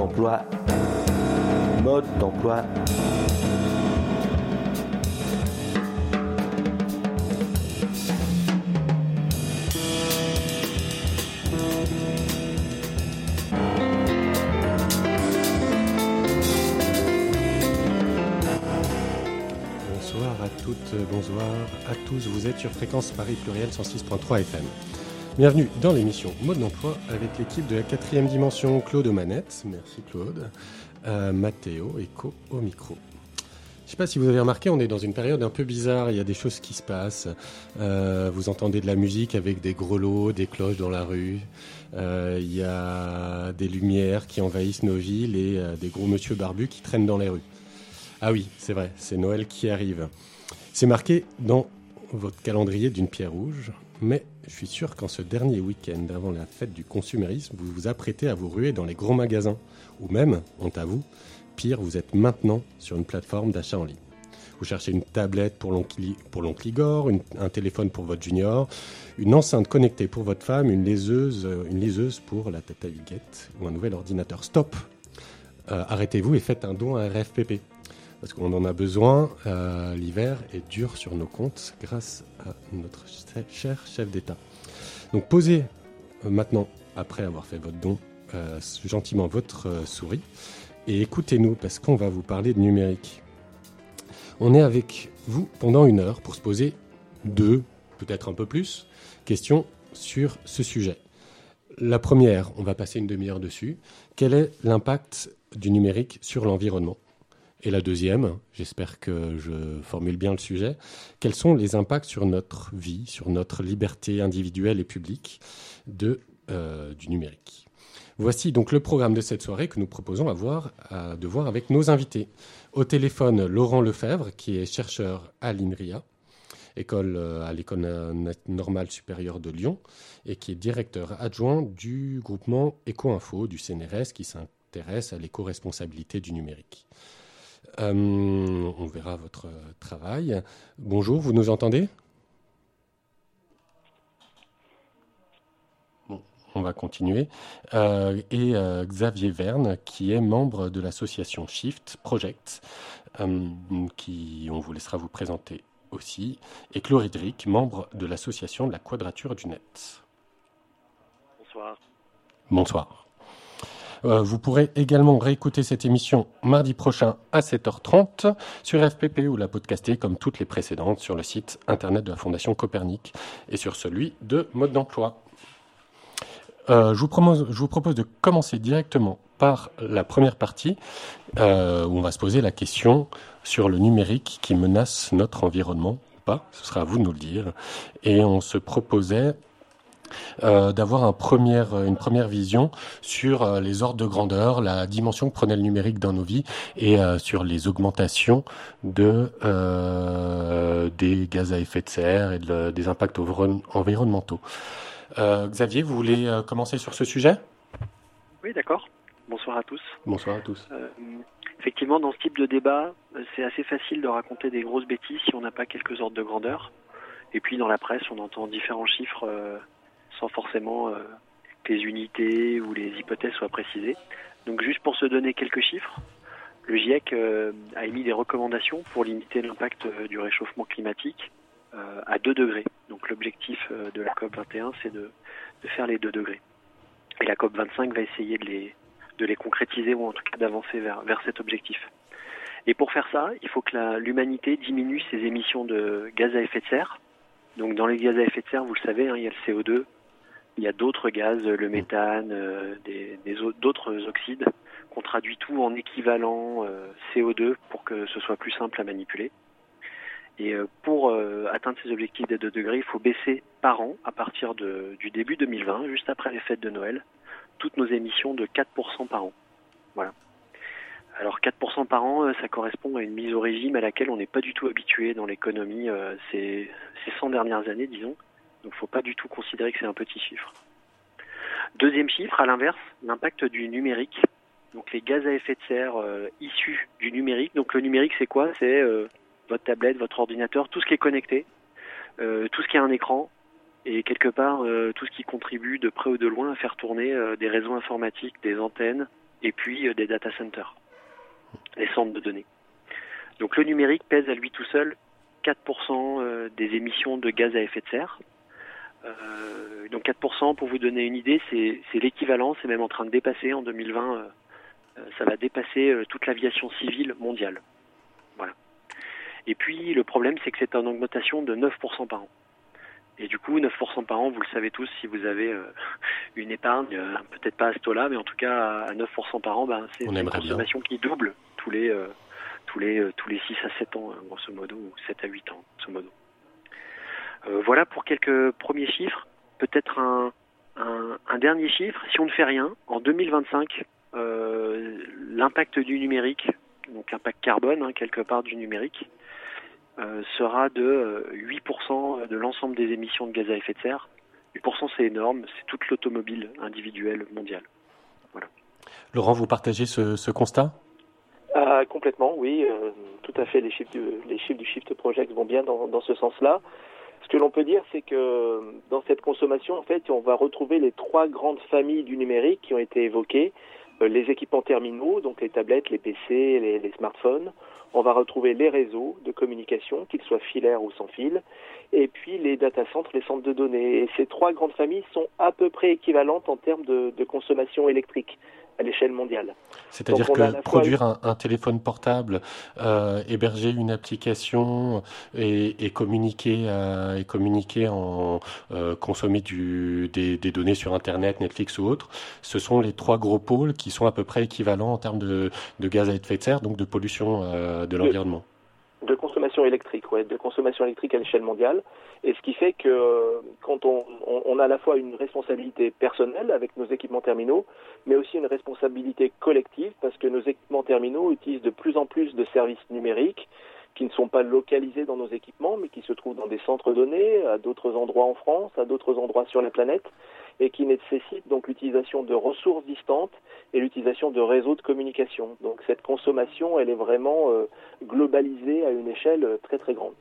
d'emploi. Mode d'emploi. Bonsoir à toutes, bonsoir à tous. Vous êtes sur Fréquence Paris Pluriel 106.3 FM. Bienvenue dans l'émission Mode d'emploi avec l'équipe de la 4e dimension. Claude aux manettes, merci Claude. Mathéo et Co au micro. Je ne sais pas si vous avez remarqué, on est dans une période un peu bizarre, il y a des choses qui se passent. Vous entendez de la musique avec des grelots, des cloches dans la rue. Il y a des lumières qui envahissent nos villes et des gros monsieur barbus qui traînent dans les rues. Ah oui, c'est vrai, c'est Noël qui arrive. C'est marqué dans votre calendrier d'une pierre rouge, mais je suis sûr qu'en ce dernier week-end avant la fête du consumérisme, vous vous apprêtez à vous ruer dans les gros magasins, ou même, honte à vous, pire, vous êtes maintenant sur une plateforme d'achat en ligne. Vous cherchez une tablette pour l'oncle Igor, un téléphone pour votre junior, une enceinte connectée pour votre femme, une liseuse pour la tata Huguette, ou un nouvel ordinateur. Stop. Arrêtez-vous et faites un don à RFPP. Parce qu'on en a besoin, l'hiver est dur sur nos comptes grâce à notre cher chef d'État. Donc posez maintenant, après avoir fait votre don, gentiment votre souris et écoutez-nous parce qu'on va vous parler de numérique. On est avec vous pendant 1 heure pour se poser 2, peut-être un peu plus, questions sur ce sujet. La première, on va passer une demi-heure dessus. Quel est l'impact du numérique sur l'environnement ? Et la deuxième, j'espère que je formule bien le sujet, quels sont les impacts sur notre vie, sur notre liberté individuelle et publique du numérique ? Voici donc le programme de cette soirée que nous proposons de voir avec nos invités. Au téléphone, Laurent Lefebvre, qui est chercheur à l'INRIA, à l'École normale supérieure de Lyon, et qui est directeur adjoint du groupement Éco-Info du CNRS, qui s'intéresse à l'éco-responsabilité du numérique. On verra votre travail. Bonjour, vous nous entendez ? Bon, on va continuer. Et Xavier Verne, qui est membre de l'association Shift Project, qui on vous laissera vous présenter aussi, et Chloé Dric, membre de l'association de la Quadrature du Net. Bonsoir. Bonsoir. Vous pourrez également réécouter cette émission mardi prochain à 7h30 sur FPP ou la podcaster comme toutes les précédentes sur le site internet de la Fondation Copernic et sur celui de Mode d'emploi. Je vous propose de commencer directement par la première partie où on va se poser la question sur le numérique qui menace notre environnement ou pas. Ce sera à vous de nous le dire. Et on se proposait d'avoir une première vision sur les ordres de grandeur, la dimension que prenait le numérique dans nos vies et sur les augmentations des gaz à effet de serre et des impacts environnementaux. Xavier, vous voulez commencer sur ce sujet ? Oui, d'accord. Bonsoir à tous. Bonsoir à tous. Effectivement, dans ce type de débat, c'est assez facile de raconter des grosses bêtises si on n'a pas quelques ordres de grandeur. Et puis dans la presse, on entend différents chiffres sans forcément que les unités ou les hypothèses soient précisées. Donc juste pour se donner quelques chiffres, le GIEC a émis des recommandations pour limiter l'impact du réchauffement climatique à 2 degrés. Donc l'objectif de la COP21, c'est de faire les 2 degrés. Et la COP25 va essayer de les concrétiser ou en tout cas d'avancer vers cet objectif. Et pour faire ça, il faut que l'humanité diminue ses émissions de gaz à effet de serre. Donc dans les gaz à effet de serre, vous le savez, il y a le CO2, il y a d'autres gaz, le méthane, d'autres oxydes, qu'on traduit tout en équivalent CO2 pour que ce soit plus simple à manipuler. Et pour atteindre ces objectifs des 2 degrés, il faut baisser par an, à partir du début 2020, juste après les fêtes de Noël, toutes nos émissions de 4% par an. Voilà. Alors 4% par an, ça correspond à une mise au régime à laquelle on n'est pas du tout habitué dans l'économie ces 100 dernières années, disons. Donc il ne faut pas du tout considérer que c'est un petit chiffre. Deuxième chiffre, à l'inverse, l'impact du numérique. Donc les gaz à effet de serre issus du numérique. Donc le numérique, c'est quoi ? C'est votre tablette, votre ordinateur, tout ce qui est connecté, tout ce qui a un écran, et quelque part tout ce qui contribue de près ou de loin à faire tourner des réseaux informatiques, des antennes, et puis des data centers, les centres de données. Donc le numérique pèse à lui tout seul 4% des émissions de gaz à effet de serre. Donc 4%, pour vous donner une idée, c'est l'équivalent, c'est même en train de dépasser en 2020, ça va dépasser toute l'aviation civile mondiale. Voilà. Et puis le problème, c'est que c'est en augmentation de 9% par an. Et du coup, 9% par an, vous le savez tous, si vous avez une épargne, peut-être pas à ce taux-là, mais en tout cas à 9% par an, c'est une consommation qui double tous les 6 à 7 ans, grosso modo, ou 7 à 8 ans, grosso modo. Voilà pour quelques premiers chiffres. Peut-être un dernier chiffre. Si on ne fait rien, en 2025, l'impact du numérique, donc l'impact carbone, quelque part du numérique, sera de 8% de l'ensemble des émissions de gaz à effet de serre. 8%, c'est énorme, c'est toute l'automobile individuelle mondiale. Voilà. Laurent, vous partagez ce constat ? Complètement, oui. Tout à fait, les chiffres du Shift Project vont bien dans ce sens-là. Ce que l'on peut dire, c'est que dans cette consommation, en fait, on va retrouver les 3 grandes familles du numérique qui ont été évoquées. Les équipements terminaux, donc les tablettes, les PC, les smartphones. On va retrouver les réseaux de communication, qu'ils soient filaires ou sans fil. Et puis les data centers, les centres de données. Et ces 3 grandes familles sont à peu près équivalentes en termes de consommation électrique à l'échelle mondiale. C'est-à-dire que produire un téléphone portable, héberger une application et communiquer consommer des données sur Internet, Netflix ou autre, ce sont les 3 gros pôles qui sont à peu près équivalents en termes de gaz à effet de serre, donc de pollution de l'environnement. De consommation électrique, de consommation électrique à l'échelle mondiale. Et ce qui fait que quand on a à la fois une responsabilité personnelle avec nos équipements terminaux, mais aussi une responsabilité collective parce que nos équipements terminaux utilisent de plus en plus de services numériques qui ne sont pas localisés dans nos équipements, mais qui se trouvent dans des centres de données, à d'autres endroits en France, à d'autres endroits sur la planète, et qui nécessitent donc l'utilisation de ressources distantes et l'utilisation de réseaux de communication. Donc cette consommation, elle est vraiment globalisée à une échelle très très grande.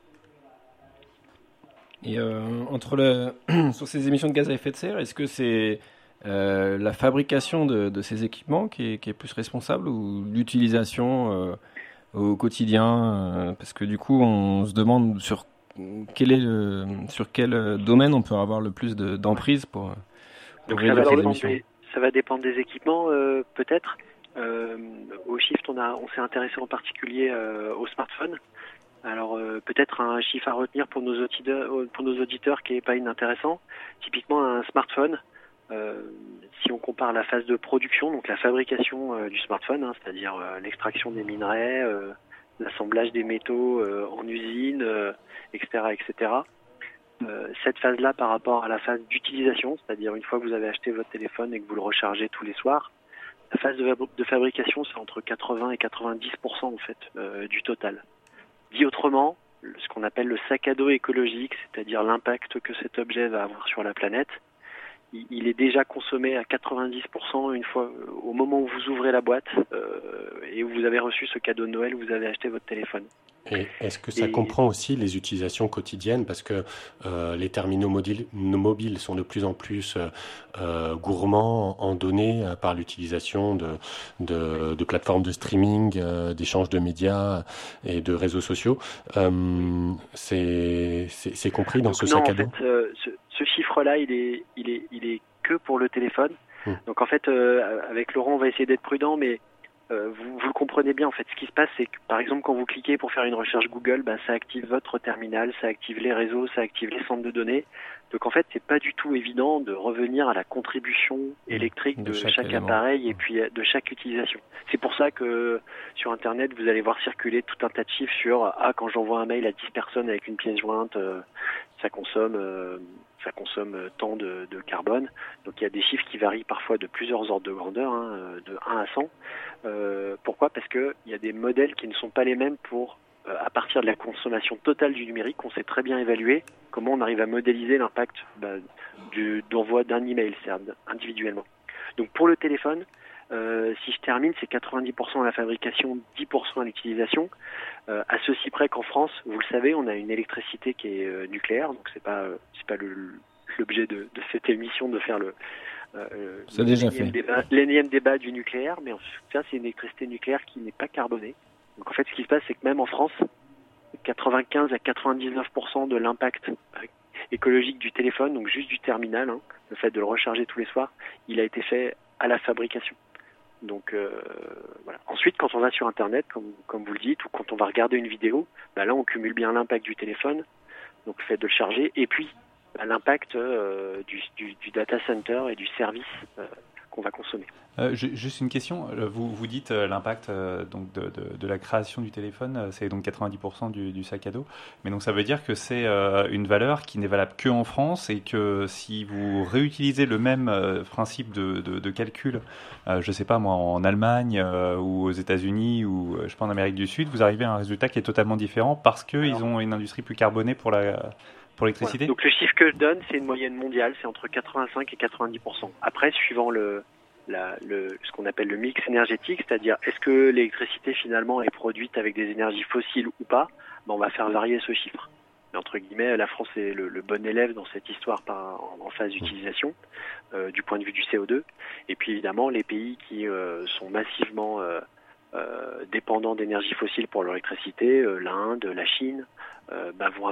Et sur ces émissions de gaz à effet de serre, est-ce que c'est la fabrication de ces équipements qui est plus responsable ou l'utilisation au quotidien parce que du coup, on se demande sur quel domaine on peut avoir le plus d'emprise pour réduire ces émissions. Ça va dépendre des équipements, peut-être. Au Shift, on s'est intéressé en particulier aux smartphones. Alors peut-être un chiffre à retenir pour nos auditeurs qui n'est pas inintéressant. Typiquement un smartphone, si on compare la phase de production, donc la fabrication du smartphone, c'est-à-dire l'extraction des minerais, l'assemblage des métaux en usine, etc., etc. Cette phase-là par rapport à la phase d'utilisation, c'est-à-dire une fois que vous avez acheté votre téléphone et que vous le rechargez tous les soirs, la phase de fabrication, c'est entre 80 et 90% en fait du total. Dit autrement, ce qu'on appelle le sac à dos écologique, c'est-à-dire l'impact que cet objet va avoir sur la planète, il est déjà consommé à 90% une fois au moment où vous ouvrez la boîte et où vous avez reçu ce cadeau de Noël, où vous avez acheté votre téléphone. Et est-ce que ça comprend aussi les utilisations quotidiennes parce que les terminaux mobiles sont de plus en plus gourmands en données par l'utilisation de plateformes de streaming, d'échanges de médias et de réseaux sociaux. C'est compris dans ce sac à dos. En fait, ce chiffre-là, il est que pour le téléphone. Donc en fait, avec Laurent, on va essayer d'être prudent, mais vous le comprenez bien, en fait, ce qui se passe, c'est que, par exemple, quand vous cliquez pour faire une recherche Google, ça active votre terminal, ça active les réseaux, ça active les centres de données. Donc, en fait, c'est pas du tout évident de revenir à la contribution électrique de chaque appareil et puis de chaque utilisation. C'est pour ça que, sur Internet, vous allez voir circuler tout un tas de chiffres sur, quand j'envoie un mail à 10 personnes avec une pièce jointe, ça consomme tant de carbone. Donc il y a des chiffres qui varient parfois de plusieurs ordres de grandeur, de 1 à 100. Pourquoi ? Parce qu'il y a des modèles qui ne sont pas les mêmes pour, à partir de la consommation totale du numérique, on sait très bien évaluer comment on arrive à modéliser l'impact d'envoi d'un email, c'est-à-dire individuellement. Donc pour le téléphone, si je termine, c'est 90% à la fabrication, 10% à l'utilisation. À ceci près qu'en France, vous le savez, on a une électricité qui est nucléaire, donc c'est pas l'objet de cette émission de faire C'est déjà fait. L'énième débat du nucléaire, mais en fait, ça, c'est une électricité nucléaire qui n'est pas carbonée. Donc en fait, ce qui se passe, c'est que même en France, 95 à 99% de l'impact écologique du téléphone, donc juste du terminal, le fait de le recharger tous les soirs, il a été fait à la fabrication. Donc voilà. Ensuite, quand on va sur Internet, comme vous le dites, ou quand on va regarder une vidéo, là on cumule bien l'impact du téléphone, donc le fait de le charger, et puis l'impact du data center et du service qu'on va consommer. Juste une question, vous dites l'impact donc de la création du téléphone, c'est donc 90% du sac à dos, mais donc ça veut dire que c'est une valeur qui n'est valable que en France et que si vous réutilisez le même principe de calcul, je sais pas moi, en Allemagne ou aux États-Unis ou je sais pas en Amérique du Sud, vous arrivez à un résultat qui est totalement différent parce qu'ils ont une industrie plus carbonée pour l'électricité. Voilà. Donc le chiffre que je donne, c'est une moyenne mondiale, c'est entre 85 et 90%. Après, suivant ce qu'on appelle le mix énergétique, c'est-à-dire est-ce que l'électricité finalement est produite avec des énergies fossiles ou pas, on va faire varier ce chiffre. Mais entre guillemets, la France est le bon élève dans cette histoire en phase d'utilisation du point de vue du CO2. Et puis évidemment, les pays qui sont massivement dépendants d'énergie fossile pour leur électricité, l'Inde, la Chine, vont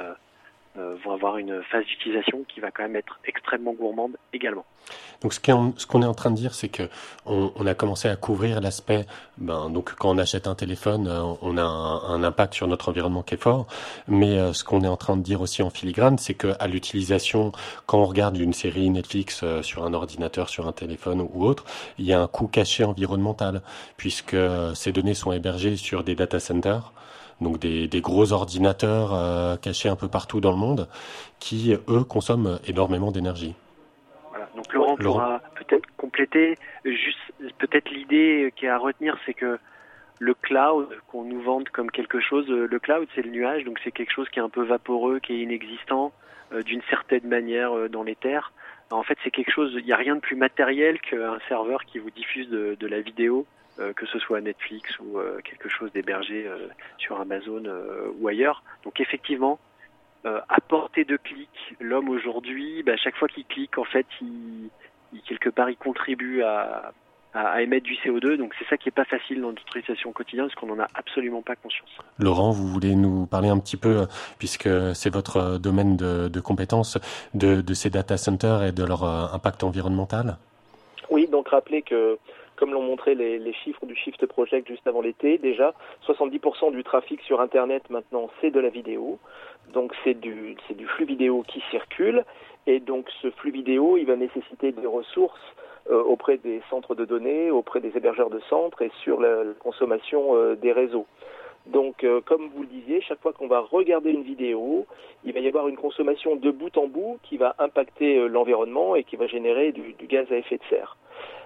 avoir une phase d'utilisation qui va quand même être extrêmement gourmande également. Donc ce qu'on est en train de dire, c'est que on a commencé à couvrir l'aspect, donc quand on achète un téléphone, on a un impact sur notre environnement qui est fort, mais ce qu'on est en train de dire aussi en filigrane, c'est que à l'utilisation, quand on regarde une série Netflix sur un ordinateur, sur un téléphone ou autre, il y a un coût caché environnemental, puisque ces données sont hébergées sur des data centers. Donc des gros ordinateurs cachés un peu partout dans le monde qui, eux, consomment énormément d'énergie. Voilà. Donc Laurent pourra peut-être compléter. Juste peut-être l'idée qui est à retenir, c'est que le cloud, qu'on nous vende comme quelque chose, le cloud c'est le nuage, donc c'est quelque chose qui est un peu vaporeux, qui est inexistant d'une certaine manière dans l'éther. En fait c'est quelque chose, il n'y a rien de plus matériel qu'un serveur qui vous diffuse de la vidéo, que ce soit Netflix ou quelque chose d'hébergé sur Amazon ou ailleurs. Donc effectivement, à portée de clic, l'homme aujourd'hui, chaque fois qu'il clique, en fait, il quelque part, il contribue à émettre du CO2. Donc c'est ça qui est pas facile dans notre utilisation quotidienne, parce qu'on n'en a absolument pas conscience. Laurent, vous voulez nous parler un petit peu, puisque c'est votre domaine de compétences, de ces data centers et de leur impact environnemental ? Oui, donc rappelez que comme l'ont montré les chiffres du Shift Project juste avant l'été, déjà 70% du trafic sur Internet maintenant c'est de la vidéo, donc c'est du flux vidéo qui circule, et donc ce flux vidéo il va nécessiter des ressources auprès des centres de données, auprès des hébergeurs de centres et sur la consommation des réseaux. Donc comme vous le disiez, chaque fois qu'on va regarder une vidéo, il va y avoir une consommation de bout en bout qui va impacter l'environnement et qui va générer du gaz à effet de serre.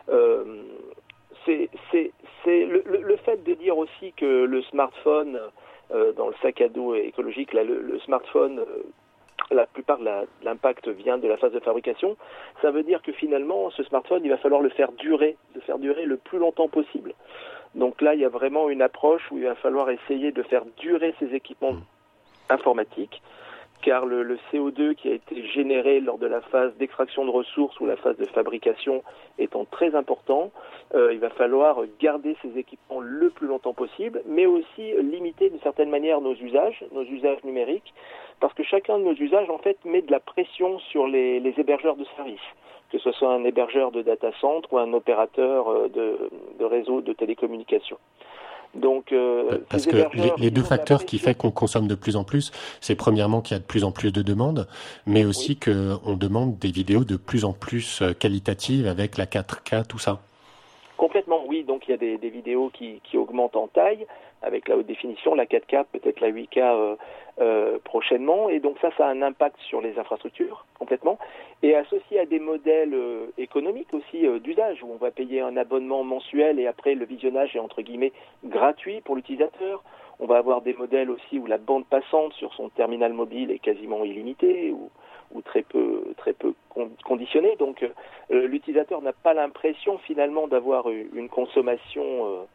C'est le fait de dire aussi que le smartphone, dans le sac à dos écologique, là, le smartphone, la plupart de l'impact vient de la phase de fabrication. Ça veut dire que finalement, ce smartphone, il va falloir le faire durer le plus longtemps possible. Donc là, il y a vraiment une approche où il va falloir essayer de faire durer ces équipements informatiques, car le CO2 qui a été généré lors de la phase d'extraction de ressources ou la phase de fabrication étant très important, il va falloir garder ces équipements le plus longtemps possible, mais aussi limiter d'une certaine manière nos usages numériques, parce que chacun de nos usages en fait met de la pression sur les hébergeurs de services, que ce soit un hébergeur de data center ou un opérateur de réseau de télécommunications. Donc, parce que les deux facteurs qui font qu'on consomme de plus en plus, c'est premièrement qu'il y a de plus en plus de demandes, mais aussi qu'on demande des vidéos de plus en plus qualitatives avec la 4K, tout ça. Complètement, oui. Donc il y a des vidéos qui augmentent en taille avec la haute définition, la 4K, peut-être la 8K prochainement. Et donc ça a un impact sur les infrastructures, complètement. Et associé à des modèles économiques aussi d'usage, où on va payer un abonnement mensuel et après le visionnage est entre guillemets gratuit pour l'utilisateur. On va avoir des modèles aussi où la bande passante sur son terminal mobile est quasiment illimitée, ou très peu conditionnée. Donc l'utilisateur n'a pas l'impression finalement d'avoir une consommation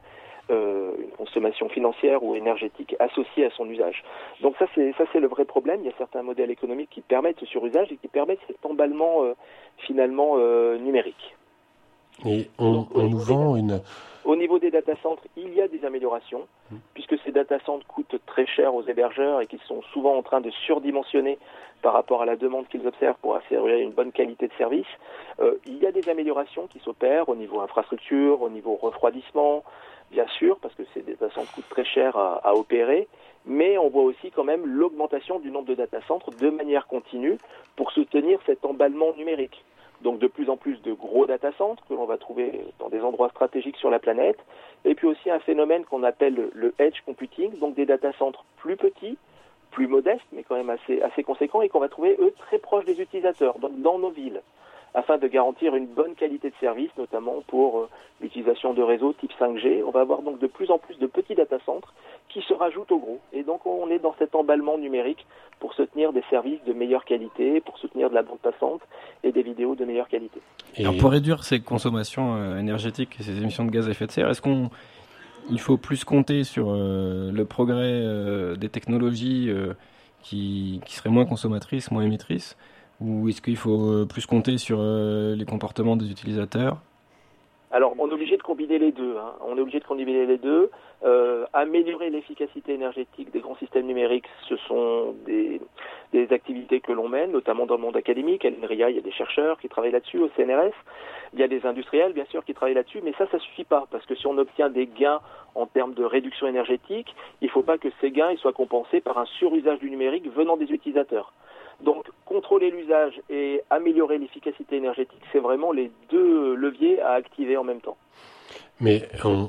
une consommation financière ou énergétique associée à son usage. Donc ça c'est le vrai problème. Il y a certains modèles économiques qui permettent ce surusage et qui permettent cet emballement finalement numérique. Et on nous vend une... Au niveau des data centres, il y a des améliorations, puisque ces data centres coûtent très cher aux hébergeurs et qu'ils sont souvent en train de surdimensionner par rapport à la demande qu'ils observent pour assurer une bonne qualité de service. Il y a des améliorations qui s'opèrent au niveau infrastructure, au niveau refroidissement, bien sûr, parce que ces data centres coûtent très cher à opérer, mais on voit aussi quand même l'augmentation du nombre de data centres de manière continue pour soutenir cet emballement numérique. Donc de plus en plus de gros data centres que l'on va trouver dans des endroits stratégiques sur la planète, et puis aussi un phénomène qu'on appelle le edge computing, donc des data centres plus petits, plus modestes, mais quand même assez conséquents, et qu'on va trouver, eux, très proches des utilisateurs, donc dans nos villes, afin de garantir une bonne qualité de service, notamment pour l'utilisation de réseaux type 5G. On va avoir donc de plus en plus de petits data centres qui se rajoutent aux gros. Et donc on est dans cet emballement numérique pour soutenir des services de meilleure qualité, pour soutenir de la bande passante et des vidéos de meilleure qualité. Alors pour réduire ces consommations énergétiques et ces émissions de gaz à effet de serre, est-ce qu'il faut plus compter sur le progrès des technologies qui seraient moins consommatrices, moins émettrices, ou est-ce qu'il faut plus compter sur les comportements des utilisateurs ? Alors, on est obligé de combiner les deux. On est obligé de combiner les deux. Améliorer l'efficacité énergétique des grands systèmes numériques, ce sont des activités que l'on mène, notamment dans le monde académique. À l'INRIA, il y a des chercheurs qui travaillent là-dessus, au CNRS. Il y a des industriels, bien sûr, qui travaillent là-dessus, mais ça suffit pas, parce que si on obtient des gains en termes de réduction énergétique, il ne faut pas que ces gains soient compensés par un surusage du numérique venant des utilisateurs. Donc, contrôler l'usage et améliorer l'efficacité énergétique, c'est vraiment les deux leviers à activer en même temps. Mais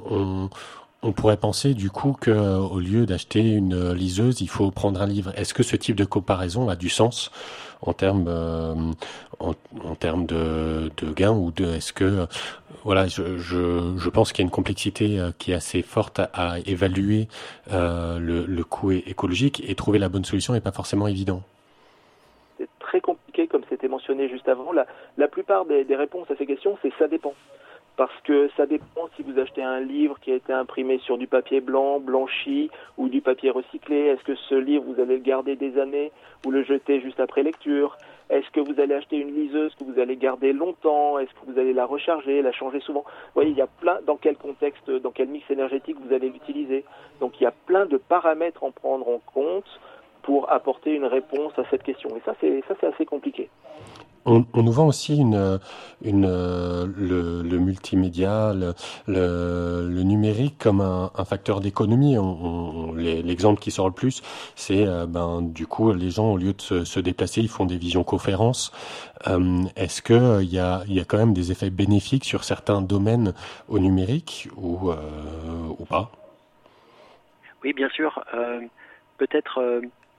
on pourrait penser du coup qu'au lieu d'acheter une liseuse, il faut prendre un livre. Est-ce que ce type de comparaison a du sens en termes de gains ou est-ce que voilà, je pense qu'il y a une complexité qui est assez forte à évaluer le coût écologique, et trouver la bonne solution n'est pas forcément évident. C'est très compliqué, comme c'était mentionné juste avant. La plupart des réponses à ces questions, c'est ça dépend. Parce que ça dépend si vous achetez un livre qui a été imprimé sur du papier blanc, blanchi, ou du papier recyclé. Est-ce que ce livre, vous allez le garder des années ou le jeter juste après lecture ? Est-ce que vous allez acheter une liseuse que vous allez garder longtemps ? Est-ce que vous allez la recharger, la changer souvent ? Vous voyez, il y a plein, dans quel contexte, dans quel mix énergétique vous allez l'utiliser. Donc il y a plein de paramètres à prendre en compte pour apporter une réponse à cette question. Et ça, c'est assez compliqué. On nous vend aussi le multimédia, le numérique comme un facteur d'économie. L'exemple qui sort le plus, c'est du coup les gens, au lieu de se déplacer, ils font des visioconférences. Est-ce que il y a quand même des effets bénéfiques sur certains domaines au numérique ou pas ? Oui, bien sûr. Peut-être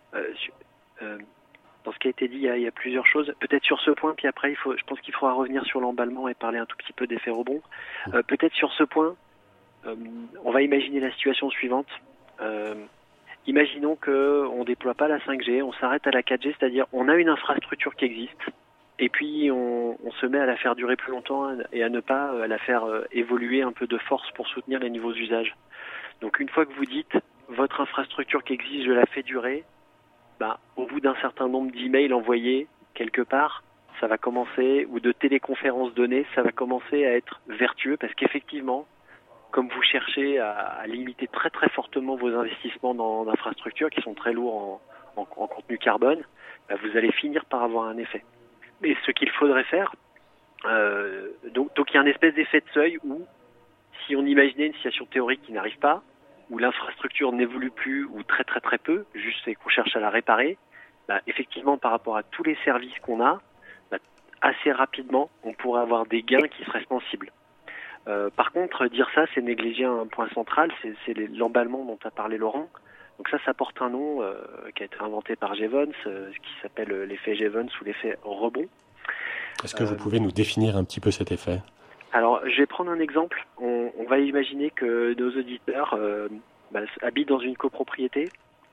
dans ce qui a été dit, il y a plusieurs choses. Peut-être sur ce point, puis après, je pense qu'il faudra revenir sur l'emballement et parler un tout petit peu d'effet rebond. Peut-être sur ce point, on va imaginer la situation suivante. Imaginons qu'on ne déploie pas la 5G, on s'arrête à la 4G, c'est-à-dire on a une infrastructure qui existe, et puis on se met à la faire durer plus longtemps et à ne pas la faire évoluer un peu de force pour soutenir les niveaux d'usage. Donc une fois que vous dites, votre infrastructure qui existe, je la fais durer, au bout d'un certain nombre d'emails envoyés quelque part, ça va commencer, ou de téléconférences données, ça va commencer à être vertueux, parce qu'effectivement, comme vous cherchez à limiter très très fortement vos investissements dans l'infrastructure, qui sont très lourds en contenu carbone, vous allez finir par avoir un effet. Mais ce qu'il faudrait faire, donc il y a une espèce d'effet de seuil où, si on imaginait une situation théorique qui n'arrive pas, où l'infrastructure n'évolue plus ou très très très peu, juste c'est qu'on cherche à la réparer, effectivement par rapport à tous les services qu'on a, assez rapidement on pourrait avoir des gains qui seraient sensibles. Par contre, dire ça, c'est négliger un point central, c'est l'emballement dont a parlé Laurent. Donc ça porte un nom qui a été inventé par Jevons, qui s'appelle l'effet Jevons ou l'effet rebond. Est-ce que vous pouvez nous définir un petit peu cet effet ? Alors, je vais prendre un exemple. On va imaginer que nos auditeurs habitent dans une copropriété.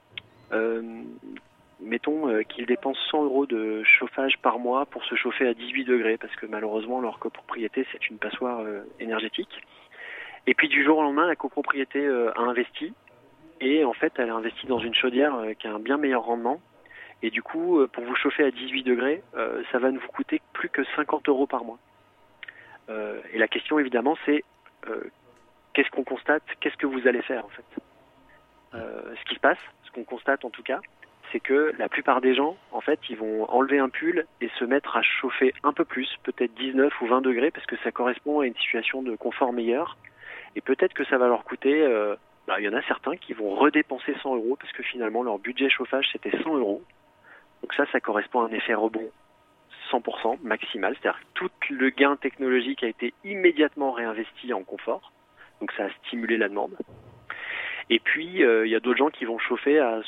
Mettons qu'ils dépensent 100 € de chauffage par mois pour se chauffer à 18 degrés, parce que malheureusement, leur copropriété, c'est une passoire énergétique. Et puis du jour au lendemain, la copropriété a investi, et en fait, elle a investi dans une chaudière qui a un bien meilleur rendement. Et du coup, pour vous chauffer à 18 degrés, ça va ne vous coûter plus que 50 € par mois. Et la question, évidemment, c'est qu'est-ce qu'on constate, qu'est-ce que vous allez faire en fait. Ce qui se passe, ce qu'on constate en tout cas, c'est que la plupart des gens, en fait, ils vont enlever un pull et se mettre à chauffer un peu plus, peut-être 19 ou 20 degrés, parce que ça correspond à une situation de confort meilleur. Et peut-être que ça va leur coûter, il y en a certains qui vont redépenser 100 € parce que finalement leur budget chauffage c'était 100 €. Donc ça correspond à un effet rebond 100% maximal, c'est-à-dire que tout le gain technologique a été immédiatement réinvesti en confort. Donc ça a stimulé la demande. Et puis il y a d'autres gens qui vont chauffer à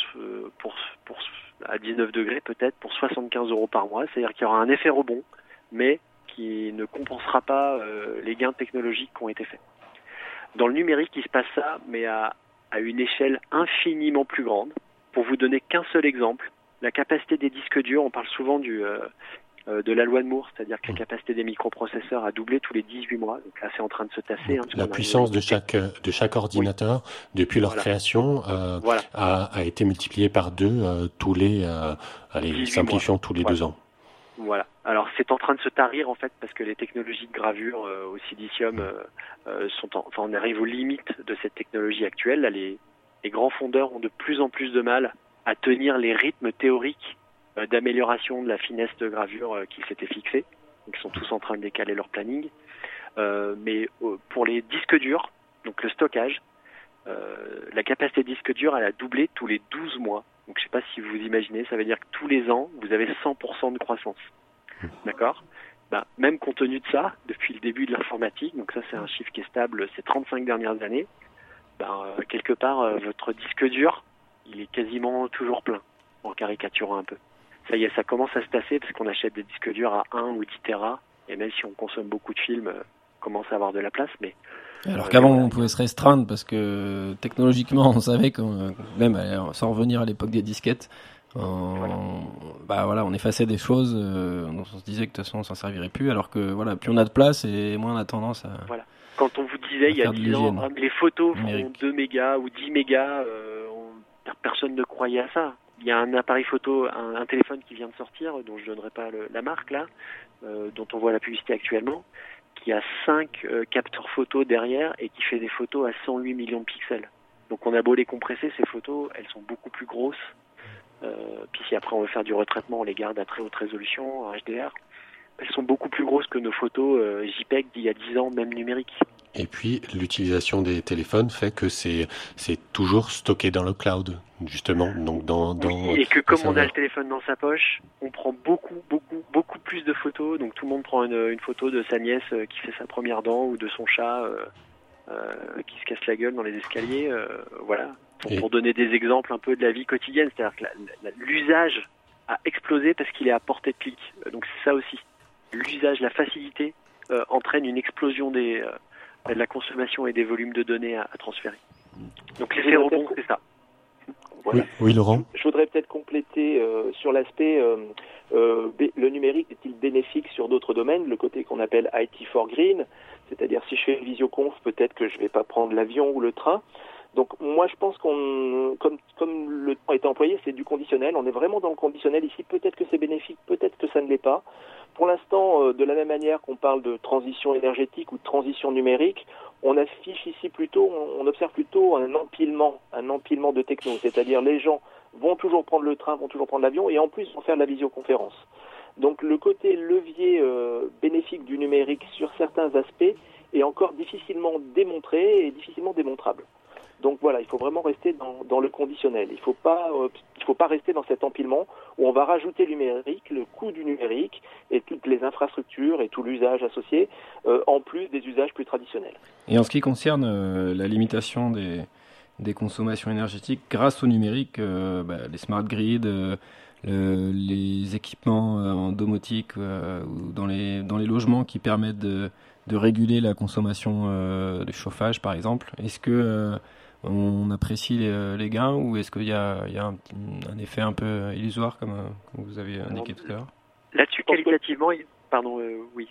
19 degrés peut-être pour 75 € par mois, c'est-à-dire qu'il y aura un effet rebond, mais qui ne compensera pas les gains technologiques qui ont été faits. Dans le numérique, il se passe ça, mais à une échelle infiniment plus grande. Pour vous donner qu'un seul exemple, la capacité des disques durs, on parle souvent de la loi de Moore, c'est-à-dire que la capacité des microprocesseurs a doublé tous les 18 mois. Donc là, c'est en train de se tasser. La puissance de chaque ordinateur, depuis leur création, a été multipliée par 2 tous les, simplifions, tous les 2 ans. Voilà. Alors c'est en train de se tarir en fait parce que les technologies de gravure au silicium on arrive aux limites de cette technologie actuelle. Là, les grands fondeurs ont de plus en plus de mal à tenir les rythmes théoriques d'amélioration de la finesse de gravure qui s'étaient fixés. Donc ils sont tous en train de décaler leur planning. Mais pour les disques durs, donc le stockage, la capacité de disque dur elle a doublé tous les 12 mois. Donc je ne sais pas si vous imaginez, ça veut dire que tous les ans, vous avez 100% de croissance. D'accord ? Même compte tenu de ça, depuis le début de l'informatique, donc ça c'est un chiffre qui est stable ces 35 dernières années, quelque part votre disque dur, il est quasiment toujours plein, en caricaturant un peu. Ça y est, ça commence à se tasser parce qu'on achète des disques durs à 1 ou 10 Tera, et même si on consomme beaucoup de films, on commence à avoir de la place, mais... Alors qu'avant, on pouvait se restreindre parce que technologiquement, on savait que même sans revenir à l'époque des disquettes, on effaçait des choses dont on se disait que de toute façon, on s'en servirait plus. Alors que plus on a de place et moins on a tendance à. Voilà. Quand on vous disait il y a 10 ans, les photos font 2 mégas ou 10 mégas, personne ne croyait à ça. Il y a un appareil photo, un téléphone qui vient de sortir, dont je ne donnerai pas la marque là, dont on voit la publicité actuellement, qui a 5 capteurs photos derrière et qui fait des photos à 108 millions de pixels. Donc on a beau les compresser, ces photos, elles sont beaucoup plus grosses. Puis si après on veut faire du retraitement, on les garde à très haute résolution, en HDR. Elles sont beaucoup plus grosses que nos photos JPEG d'il y a 10 ans, même numériques. Et puis l'utilisation des téléphones fait que c'est toujours stocké dans le cloud, justement. Donc et que comme on a le téléphone dans sa poche, on prend beaucoup plus de photos. Donc tout le monde prend une photo de sa nièce qui fait sa première dent ou de son chat qui se casse la gueule dans les escaliers. Voilà. Pour donner des exemples un peu de la vie quotidienne, c'est-à-dire que l'usage a explosé parce qu'il est à portée de clic. Donc c'est ça aussi. L'usage, la facilité entraîne une explosion de la consommation et des volumes de données à transférer. Donc l'effet rebond, c'est ça. Voilà. Oui, Laurent. Je voudrais peut-être compléter sur l'aspect le numérique est-il bénéfique sur d'autres domaines, le côté qu'on appelle IT for Green, c'est-à-dire si je fais une visioconf, peut-être que je ne vais pas prendre l'avion ou le train. Donc moi je pense comme le temps est employé, c'est du conditionnel, on est vraiment dans le conditionnel ici, peut-être que c'est bénéfique, peut-être que ça ne l'est pas. Pour l'instant, de la même manière qu'on parle de transition énergétique ou de transition numérique, on observe plutôt un empilement de techno, c'est-à-dire les gens vont toujours prendre le train, vont toujours prendre l'avion et en plus vont faire de la visioconférence. Donc le côté levier bénéfique du numérique sur certains aspects est encore difficilement démontré et difficilement démontrable. Donc voilà, il faut vraiment rester dans le conditionnel. Il faut pas rester dans cet empilement où on va rajouter le numérique, le coût du numérique et toutes les infrastructures et tout l'usage associé, en plus des usages plus traditionnels. Et en ce qui concerne la limitation des consommations énergétiques grâce au numérique, les smart grids, les équipements en domotique ou dans les logements qui permettent de réguler la consommation de chauffage, par exemple, est-ce que on apprécie les gains ou est-ce qu'il y a un effet un peu illusoire comme vous avez indiqué tout à l'heure ?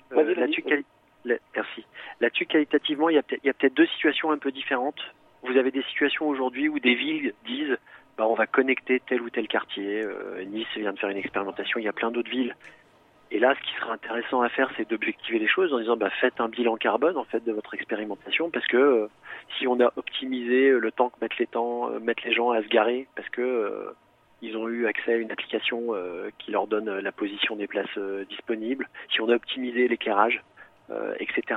Là-dessus, qualitativement, Merci. Là-dessus, qualitativement, il y a peut-être deux situations un peu différentes. Vous avez des situations aujourd'hui où des villes disent on va connecter tel ou tel quartier. Nice vient de faire une expérimentation, il y a plein d'autres villes. Et là, ce qui serait intéressant à faire, c'est d'objectiver les choses en disant faites un bilan carbone en fait de votre expérimentation, parce que si on a optimisé le temps que mettent les gens à se garer, parce que ils ont eu accès à une application qui leur donne la position des places disponibles, si on a optimisé l'éclairage, etc.,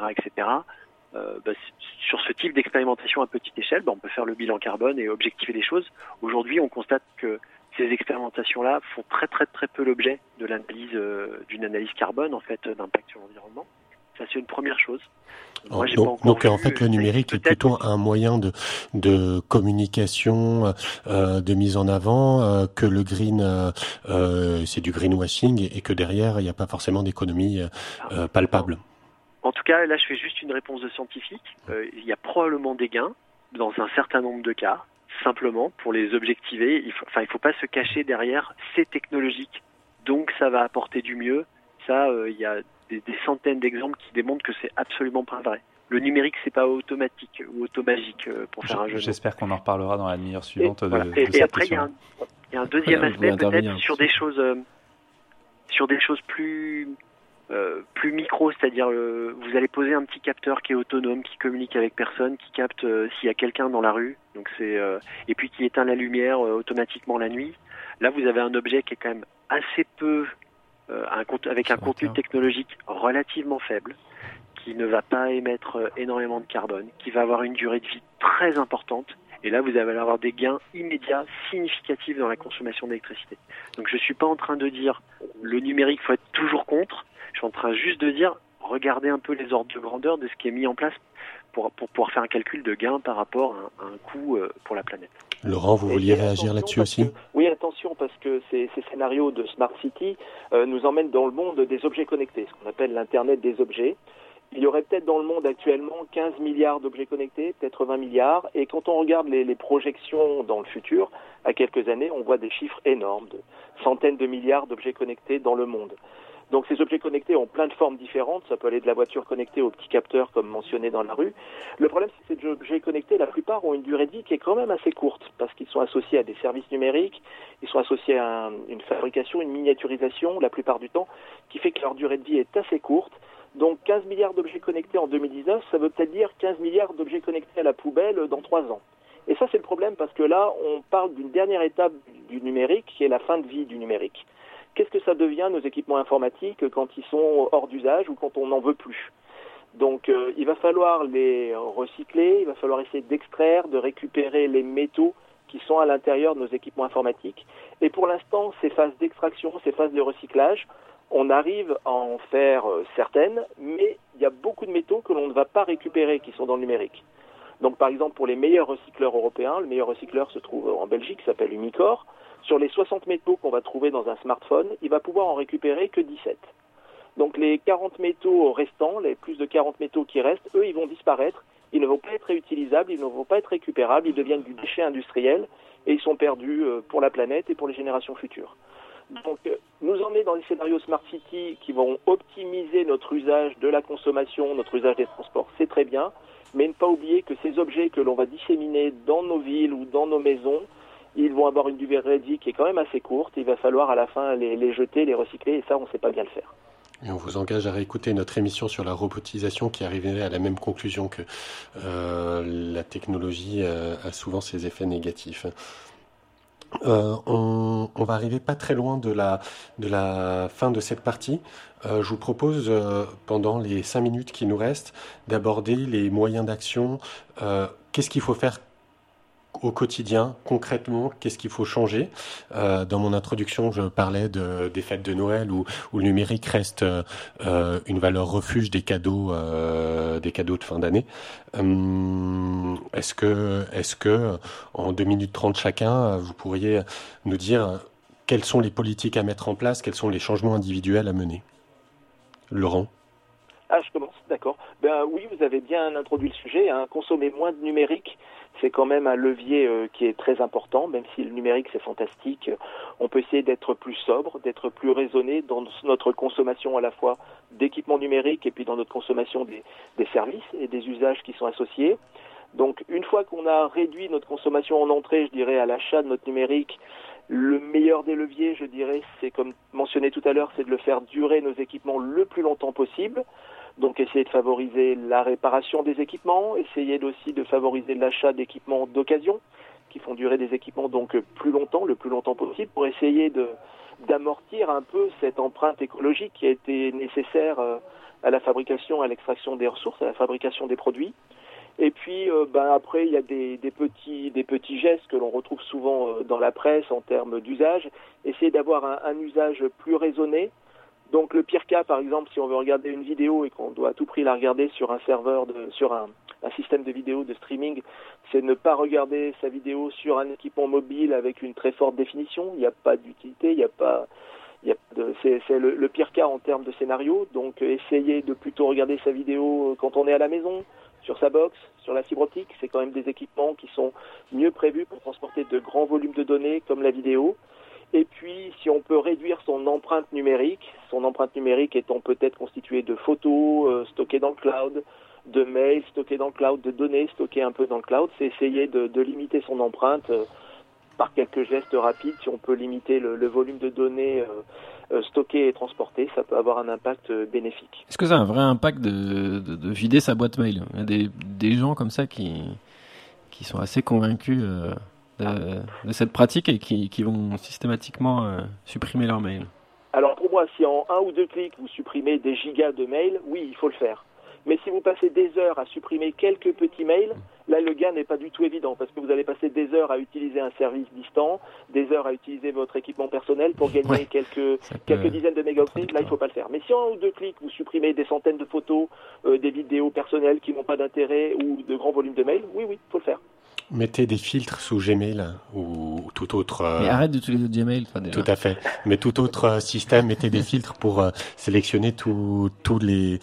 sur ce type d'expérimentation à petite échelle, on peut faire le bilan carbone et objectiver les choses. Aujourd'hui, on constate que ces expérimentations-là font très très très peu l'objet de l'analyse d'une analyse carbone en fait d'impact sur l'environnement. Ça, c'est une première chose. Moi, donc en fait, le numérique est plutôt un moyen de communication, de mise en avant, que le green, c'est du greenwashing et que derrière, il n'y a pas forcément d'économie palpable. En tout cas, là, je fais juste une réponse de scientifique. Il y a probablement des gains dans un certain nombre de cas. Simplement, pour les objectiver, il faut pas se cacher derrière c'est technologique, donc ça va apporter du mieux. Ça, il y a des centaines d'exemples qui démontrent que c'est absolument pas vrai. Le numérique, c'est pas automatique ou automagique pour faire un jeu. J'espère qu'on en reparlera dans la demi-heure suivante. Et après, il y a un deuxième aspect peut-être sur des choses plus micro, c'est-à-dire vous allez poser un petit capteur qui est autonome, qui communique avec personne, qui capte s'il y a quelqu'un dans la rue, donc et puis qui éteint la lumière automatiquement la nuit. Là, vous avez un objet qui est quand même assez peu avec un contenu technologique relativement faible, qui ne va pas émettre énormément de carbone, qui va avoir une durée de vie très importante. Et là, vous allez avoir des gains immédiats, significatifs dans la consommation d'électricité. Donc, je suis pas en train de dire le numérique, faut être toujours contre. Je suis en train juste de dire, regardez un peu les ordres de grandeur de ce qui est mis en place pour pouvoir faire un calcul de gain par rapport à un coût pour la planète. Laurent, vous vouliez réagir là-dessus aussi ? Oui, attention, parce que ces scénarios de Smart City nous emmènent dans le monde des objets connectés, ce qu'on appelle l'Internet des objets. Il y aurait peut-être dans le monde actuellement 15 milliards d'objets connectés, peut-être 20 milliards, et quand on regarde les projections dans le futur, à quelques années, on voit des chiffres énormes, de centaines de milliards d'objets connectés dans le monde. Donc ces objets connectés ont plein de formes différentes, ça peut aller de la voiture connectée au petit capteur comme mentionné dans la rue. Le problème, c'est que ces objets connectés, la plupart ont une durée de vie qui est quand même assez courte, parce qu'ils sont associés à des services numériques, ils sont associés à une fabrication, une miniaturisation, la plupart du temps, qui fait que leur durée de vie est assez courte. Donc 15 milliards d'objets connectés en 2019, ça veut peut-être dire 15 milliards d'objets connectés à la poubelle dans 3 ans. Et ça, c'est le problème, parce que là, on parle d'une dernière étape du numérique, qui est la fin de vie du numérique. Qu'est-ce que ça devient, nos équipements informatiques, quand ils sont hors d'usage ou quand on n'en veut plus ? Donc, il va falloir les recycler, il va falloir essayer d'extraire, de récupérer les métaux qui sont à l'intérieur de nos équipements informatiques. Et pour l'instant, ces phases d'extraction, ces phases de recyclage, on arrive à en faire certaines, mais il y a beaucoup de métaux que l'on ne va pas récupérer, qui sont dans le numérique. Donc, par exemple, pour les meilleurs recycleurs européens, le meilleur recycleur se trouve en Belgique, s'appelle Umicore. Sur les 60 métaux qu'on va trouver dans un smartphone, il va pouvoir en récupérer que 17. Donc les 40 métaux restants, les plus de 40 métaux qui restent, eux, ils vont disparaître. Ils ne vont pas être réutilisables, ils ne vont pas être récupérables, ils deviennent du déchet industriel et ils sont perdus pour la planète et pour les générations futures. Donc nous emmener dans des scénarios Smart City qui vont optimiser notre usage de la consommation, notre usage des transports, c'est très bien, mais ne pas oublier que ces objets que l'on va disséminer dans nos villes ou dans nos maisons, ils vont avoir une durée de vie qui est quand même assez courte. Il va falloir à la fin les jeter, les recycler, et ça, on ne sait pas bien le faire. Et on vous engage à réécouter notre émission sur la robotisation qui arriverait à la même conclusion que la technologie a souvent ses effets négatifs. On va arriver pas très loin de la fin de cette partie. Je vous propose, pendant les 5 minutes qui nous restent, d'aborder les moyens d'action. Qu'est-ce qu'il faut faire au quotidien, concrètement, qu'est-ce qu'il faut changer ? Dans mon introduction, je parlais des fêtes de Noël où le numérique reste une valeur refuge des cadeaux de fin d'année. Est-ce que en 2 minutes 30 chacun, vous pourriez nous dire quelles sont les politiques à mettre en place, quels sont les changements individuels à mener ? Laurent ? Ah, je commence, d'accord. Ben oui, vous avez bien introduit le sujet. Consommer moins de numérique, c'est quand même un levier qui est très important. Même si le numérique c'est fantastique, on peut essayer d'être plus sobre, d'être plus raisonné dans notre consommation à la fois d'équipements numériques et puis dans notre consommation des services et des usages qui sont associés. Donc une fois qu'on a réduit notre consommation en entrée, je dirais, à l'achat de notre numérique, le meilleur des leviers, je dirais, c'est comme mentionné tout à l'heure, c'est de le faire durer nos équipements le plus longtemps possible. Donc essayer de favoriser la réparation des équipements, essayer aussi de favoriser l'achat d'équipements d'occasion qui font durer des équipements donc plus longtemps, le plus longtemps possible, pour essayer d'amortir un peu cette empreinte écologique qui a été nécessaire à la fabrication, à l'extraction des ressources, à la fabrication des produits. Et puis après il y a des petits gestes que l'on retrouve souvent dans la presse en termes d'usage, essayer d'avoir un usage plus raisonné. Donc le pire cas, par exemple, si on veut regarder une vidéo et qu'on doit à tout prix la regarder sur un serveur, sur un système de vidéo de streaming, c'est ne pas regarder sa vidéo sur un équipement mobile avec une très forte définition. Il n'y a pas d'utilité, c'est le pire cas en termes de scénario. Donc essayer de plutôt regarder sa vidéo quand on est à la maison, sur sa box, sur la fibre optique. C'est quand même des équipements qui sont mieux prévus pour transporter de grands volumes de données comme la vidéo. Et puis, si on peut réduire son empreinte numérique étant peut-être constituée de photos stockées dans le cloud, de mails stockés dans le cloud, de données stockées un peu dans le cloud, c'est essayer de limiter son empreinte par quelques gestes rapides. Si on peut limiter le volume de données stockées et transportées, ça peut avoir un impact bénéfique. Est-ce que ça a un vrai impact de vider sa boîte mail ? Il y a des gens comme ça qui sont assez convaincus de cette pratique et qui vont systématiquement supprimer leur mail. Alors pour moi, si en 1 ou 2 clics vous supprimez des gigas de mails, oui, il faut le faire. Mais si vous passez des heures à supprimer quelques petits mails, là le gain n'est pas du tout évident parce que vous allez passer des heures à utiliser un service distant, des heures à utiliser votre équipement personnel pour gagner quelques dizaines de mégaoctets. Là, il ne faut pas le faire. Mais si en 1 ou 2 clics vous supprimez des centaines de photos, des vidéos personnelles qui n'ont pas d'intérêt ou de grands volumes de mails, oui, il faut le faire. Mettez des filtres sous Gmail ou tout autre... Mais arrête d'utiliser Gmail, toi, déjà. Tout à fait. Mais tout autre système, mettez des filtres pour sélectionner tous les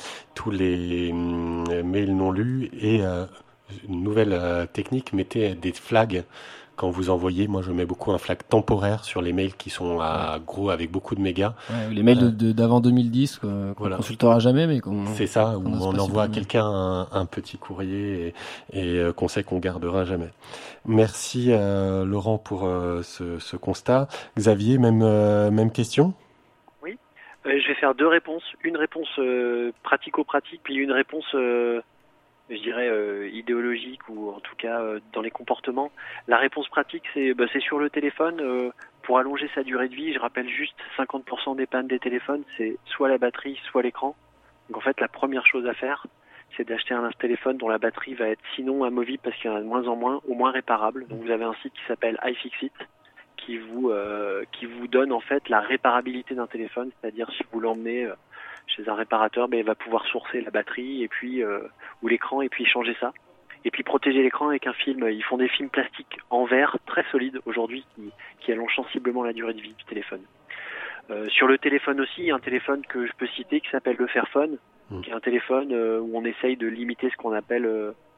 mails non lus. Et une nouvelle technique, mettez des flags quand vous envoyez. Moi, je mets beaucoup un flag temporaire sur les mails qui sont avec beaucoup de mégas. Ouais, les mails d'avant 2010 qu'on consultera jamais, mais c'est ça, où on envoie à quelqu'un un petit courrier et qu'on sait qu'on gardera jamais. Merci Laurent pour ce constat. Xavier, même question ? Oui, je vais faire 2 réponses. Une réponse pratico-pratique, puis une réponse je dirais idéologique ou en tout cas dans les comportements. La réponse pratique, c'est sur le téléphone. Pour allonger sa durée de vie, je rappelle juste 50% des pannes des téléphones, c'est soit la batterie, soit l'écran. Donc en fait, la première chose à faire, c'est d'acheter un téléphone dont la batterie va être sinon amovible parce qu'il y en a de moins en moins, au moins réparable. Donc vous avez un site qui s'appelle iFixit qui vous donne en fait la réparabilité d'un téléphone, c'est-à-dire si vous l'emmenez chez un réparateur, il va pouvoir sourcer la batterie et puis ou l'écran et puis changer ça. Et puis protéger l'écran avec un film. Ils font des films plastiques en verre très solides aujourd'hui qui allongent sensiblement la durée de vie du téléphone. Sur le téléphone aussi, il y a un téléphone que je peux citer qui s'appelle le Fairphone, qui est un téléphone où on essaye de limiter ce qu'on appelle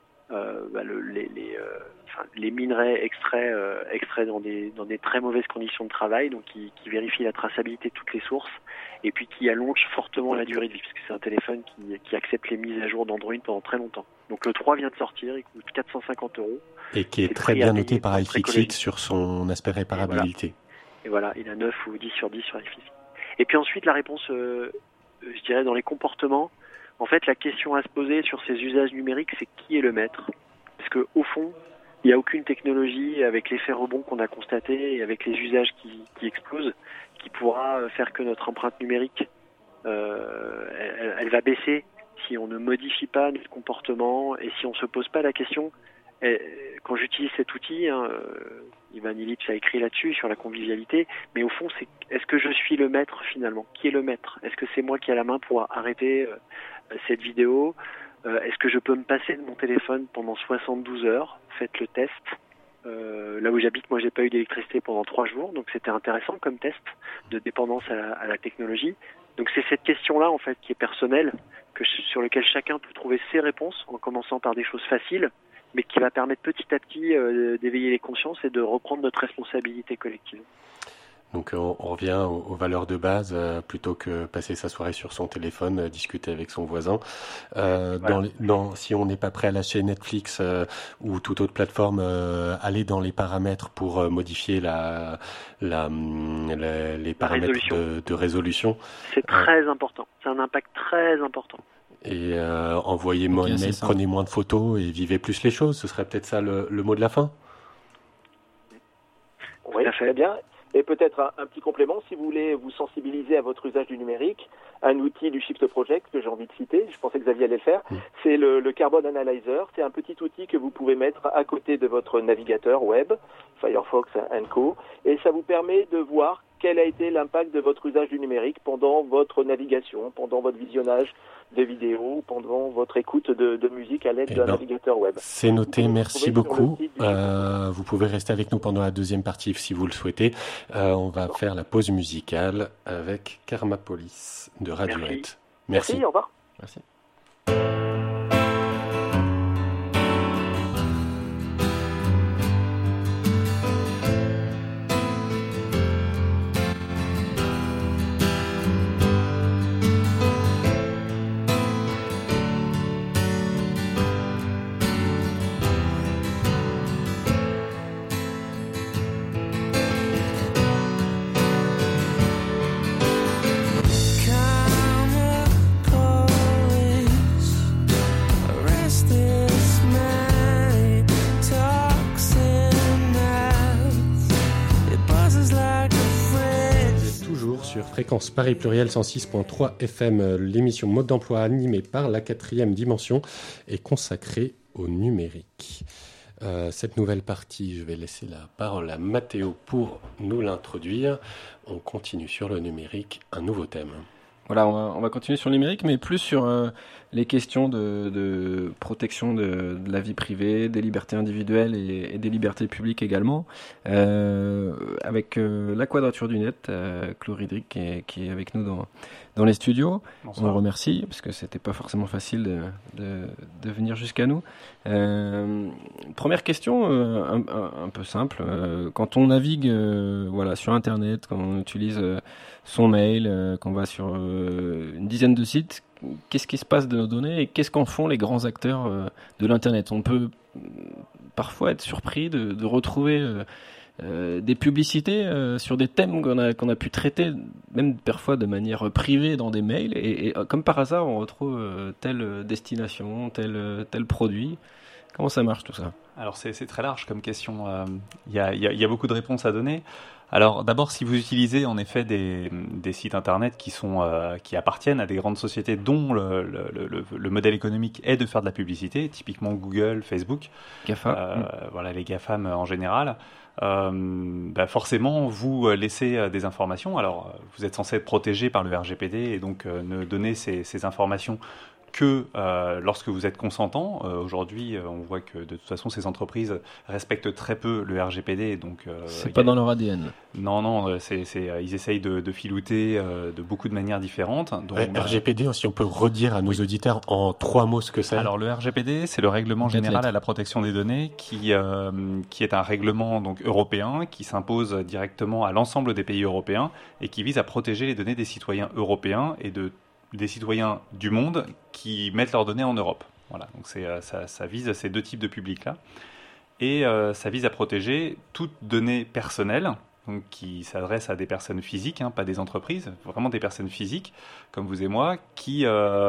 les minerais extraits dans des très mauvaises conditions de travail, donc qui vérifie la traçabilité de toutes les sources et puis qui allonge fortement la durée de vie, parce que c'est un téléphone qui accepte les mises à jour d'Android pendant très longtemps. Donc le 3 vient de sortir, il coûte 450 € et qui est très bien noté par iFixit sur son aspect réparabilité. Et voilà, il a 9 ou 10 sur 10 sur iFixit. Et puis ensuite la réponse, je dirais dans les comportements. En fait, la question à se poser sur ces usages numériques, c'est qui est le maître ? Parce que au fond, il n'y a aucune technologie avec l'effet rebond qu'on a constaté et avec les usages qui explosent, qui pourra faire que notre empreinte numérique, elle va baisser si on ne modifie pas notre comportement et si on ne se pose pas la question. Quand j'utilise cet outil, Ivan Illich a écrit là-dessus, sur la convivialité, mais au fond, c'est est-ce que je suis le maître finalement ? Qui est le maître ? Est-ce que c'est moi qui ai la main pour arrêter cette vidéo ? Est-ce que je peux me passer de mon téléphone pendant 72 heures ? Faites le test. Là où j'habite, moi, j'ai pas eu d'électricité pendant 3 jours, donc c'était intéressant comme test de dépendance à la technologie. Donc c'est cette question-là en fait qui est personnelle, sur laquelle chacun peut trouver ses réponses en commençant par des choses faciles, mais qui va permettre petit à petit d'éveiller les consciences et de reprendre notre responsabilité collective. Donc on revient aux valeurs de base plutôt que passer sa soirée sur son téléphone, discuter avec son voisin. Voilà. Si on n'est pas prêt à lâcher Netflix ou toute autre plateforme, aller dans les paramètres pour modifier les paramètres de résolution. C'est très important. C'est un impact très important. Et envoyez moins de mails, prenez moins de photos et vivez plus les choses. Ce serait peut-être ça le mot de la fin. Oui, très bien. Et peut-être un petit complément, si vous voulez vous sensibiliser à votre usage du numérique, un outil du Shift Project que j'ai envie de citer, je pensais que Xavier allait le faire, c'est le Carbon Analyzer. C'est un petit outil que vous pouvez mettre à côté de votre navigateur web, Firefox & Co. Et ça vous permet de voir quel a été l'impact de votre usage du numérique pendant votre navigation, pendant votre visionnage de vidéos, pendant votre écoute de musique à l'aide d'un navigateur web. C'est noté, merci beaucoup. Vous pouvez rester avec nous pendant la deuxième partie si vous le souhaitez. On va faire la pause musicale avec Karmapolis de Radiohead. Merci, au revoir. Merci. Fréquence Paris Pluriel 106.3 FM, l'émission Mode d'emploi animée par la 4e dimension est consacrée au numérique. Cette nouvelle partie, je vais laisser la parole à Mathéo pour nous l'introduire. On continue sur le numérique, un nouveau thème. Voilà, on va continuer sur le numérique, mais plus sur les questions de protection de la vie privée, des libertés individuelles et des libertés publiques également, avec la Quadrature du Net, Claude Ridric qui est avec nous dans les studios. Bonsoir. On le remercie, parce que c'était pas forcément facile de venir jusqu'à nous. Première question, un peu simple. Quand on navigue sur Internet, quand on utilise son mail, qu'on va sur une dizaine de sites, qu'est-ce qui se passe de nos données et qu'est-ce qu'en font les grands acteurs de l'Internet ? On peut parfois être surpris de retrouver des publicités sur des thèmes qu'on a pu traiter, même parfois de manière privée dans des mails, et comme par hasard, on retrouve telle destination, tel produit. Comment ça marche tout ça ? Alors c'est très large comme question. Il y a beaucoup de réponses à donner. Alors d'abord, si vous utilisez en effet des sites internet qui appartiennent à des grandes sociétés dont le modèle économique est de faire de la publicité, typiquement Google, Facebook, GAFA, voilà les GAFAM en général, forcément vous laissez des informations. Alors vous êtes censé être protégé par le RGPD et donc ne donner ces informations que lorsque vous êtes consentant. Aujourd'hui, on voit que de toute façon, ces entreprises respectent très peu le RGPD. Donc, c'est pas dans leur ADN. Non, ils essayent de filouter de beaucoup de manières différentes. Donc, RGPD, si on peut redire à nos auditeurs en 3 mots ce que c'est. Alors, le RGPD, c'est le Règlement général à la protection des données, qui est un règlement donc européen qui s'impose directement à l'ensemble des pays européens et qui vise à protéger les données des citoyens européens et des citoyens du monde qui mettent leurs données en Europe. Voilà, donc ça vise ces deux types de publics-là. Et ça vise à protéger toute donnée personnelle, donc qui s'adresse à des personnes physiques, pas des entreprises, vraiment des personnes physiques, comme vous et moi, qui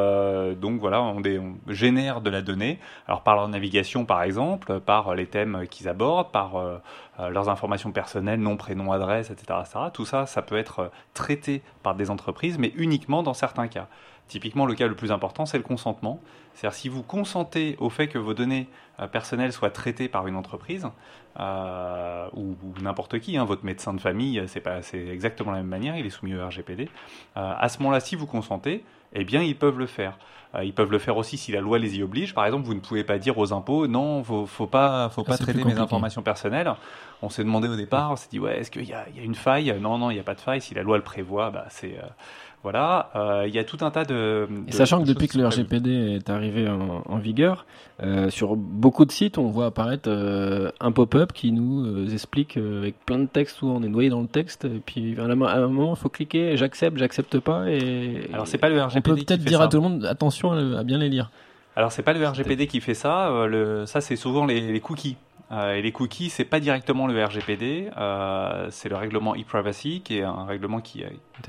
génèrent de la donnée, alors par leur navigation par exemple, par les thèmes qu'ils abordent, par leurs informations personnelles, nom, prénom, adresse, etc. Tout ça peut être traité par des entreprises, mais uniquement dans certains cas. Typiquement, le cas le plus important, c'est le consentement. C'est-à-dire, si vous consentez au fait que vos données personnelles soient traitées par une entreprise, ou n'importe qui, votre médecin de famille, c'est exactement la même manière, il est soumis au RGPD. À ce moment-là, si vous consentez, eh bien, ils peuvent le faire. Ils peuvent le faire aussi si la loi les y oblige. Par exemple, vous ne pouvez pas dire aux impôts, non, faut pas traiter mes informations personnelles. On s'est demandé au départ, on s'est dit, est-ce qu'il y a une faille ? Non, il n'y a pas de faille. Si la loi le prévoit, Voilà, il y a tout un tas Et sachant que depuis que le RGPD est arrivé en vigueur, sur beaucoup de sites, on voit apparaître un pop-up qui nous explique avec plein de textes où on est noyé dans le texte. Et puis à un moment, il faut cliquer, j'accepte pas. Et alors c'est pas le RGPD. On peut peut-être dire à tout le monde attention à bien les lire. Alors c'est pas le RGPD qui fait ça. Ça c'est souvent les cookies. Et les cookies, c'est pas directement le RGPD, c'est le règlement e-privacy qui est un règlement qui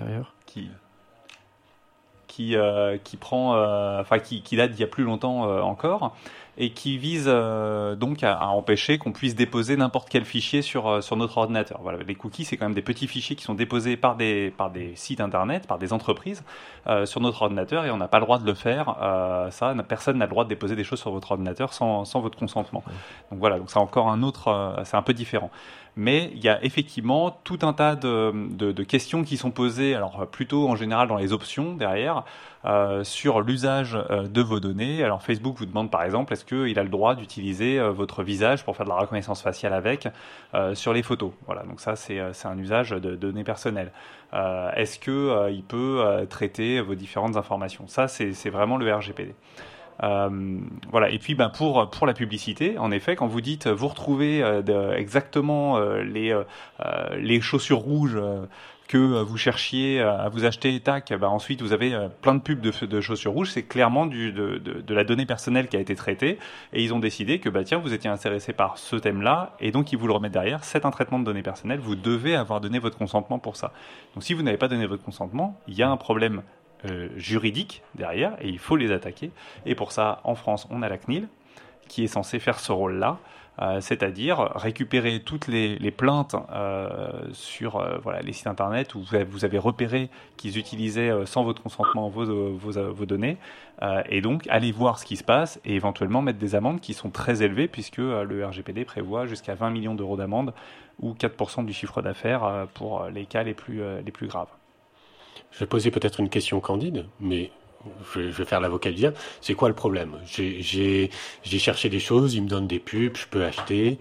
date d'il y a plus longtemps encore et qui vise donc à empêcher qu'on puisse déposer n'importe quel fichier sur notre ordinateur. Voilà, les cookies, c'est quand même des petits fichiers qui sont déposés par des sites internet, par des entreprises sur notre ordinateur et on n'a pas le droit de le faire. Personne n'a le droit de déposer des choses sur votre ordinateur sans votre consentement. Donc voilà, donc c'est encore un autre, c'est un peu différent. Mais il y a effectivement tout un tas de questions qui sont posées, alors plutôt en général dans les options derrière, sur l'usage de vos données. Alors Facebook vous demande par exemple, est-ce qu'il a le droit d'utiliser votre visage pour faire de la reconnaissance faciale avec sur les photos. Voilà, donc ça c'est un usage de données personnelles. Est-ce qu'il peut traiter vos différentes informations? Ça c'est vraiment le RGPD. Voilà. Et puis pour la publicité, en effet, quand vous dites vous retrouvez exactement les chaussures rouges que vous cherchiez à vous acheter, tac, ensuite vous avez plein de pubs de chaussures rouges, c'est clairement de la donnée personnelle qui a été traitée et ils ont décidé que tiens, vous étiez intéressé par ce thème-là et donc ils vous le remettent derrière, c'est un traitement de données personnelles, vous devez avoir donné votre consentement pour ça. Donc si vous n'avez pas donné votre consentement, il y a un problème juridiques derrière et il faut les attaquer. Et pour ça, en France, on a la CNIL qui est censée faire ce rôle-là, c'est-à-dire récupérer toutes les plaintes sur les sites internet où vous avez repéré qu'ils utilisaient sans votre consentement vos données et donc aller voir ce qui se passe et éventuellement mettre des amendes qui sont très élevées puisque le RGPD prévoit jusqu'à 20 millions d'euros d'amende ou 4% du chiffre d'affaires pour les cas les plus graves. Je vais poser peut-être une question candide, mais je vais faire l'avocat du diable. C'est quoi le problème? J'ai cherché des choses, ils me donnent des pubs, je peux acheter.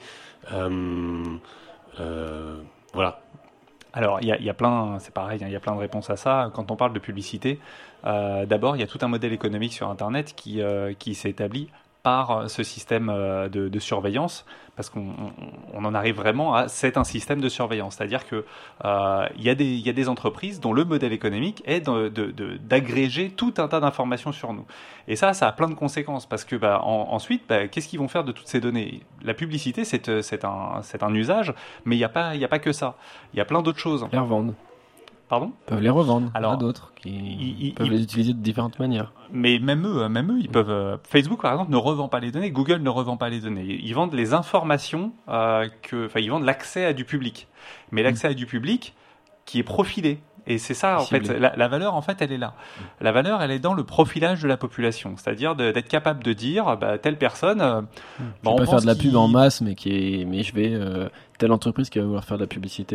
Voilà. Alors, il y a plein, c'est pareil, il y a plein de réponses à ça. Quand on parle de publicité, d'abord, il y a tout un modèle économique sur Internet qui s'est établi par ce système de surveillance, parce qu'on en arrive vraiment à c'est un système de surveillance, c'est-à-dire que il y a des entreprises dont le modèle économique est d'agréger tout un tas d'informations sur nous. Et ça a plein de conséquences, parce que ensuite, qu'est-ce qu'ils vont faire de toutes ces données? La publicité, c'est un usage, mais il n'y a pas que ça. Il y a plein d'autres choses. Les revendre. Pardon? Ils peuvent les revendre. Alors, d'autres qui peuvent les utiliser de différentes manières. Mais même eux, ils peuvent. Facebook, par exemple, ne revend pas les données. Google ne revend pas les données. Ils vendent les informations ils vendent l'accès à du public. Mais l'accès à du public qui est profilé. Et c'est ça, en fait, la valeur, en fait, elle est là. La valeur, elle est dans le profilage de la population. C'est-à-dire d'être capable de dire, telle personne. Je vais pas faire de la pub en masse, mais je vais. Telle entreprise qui va vouloir faire de la publicité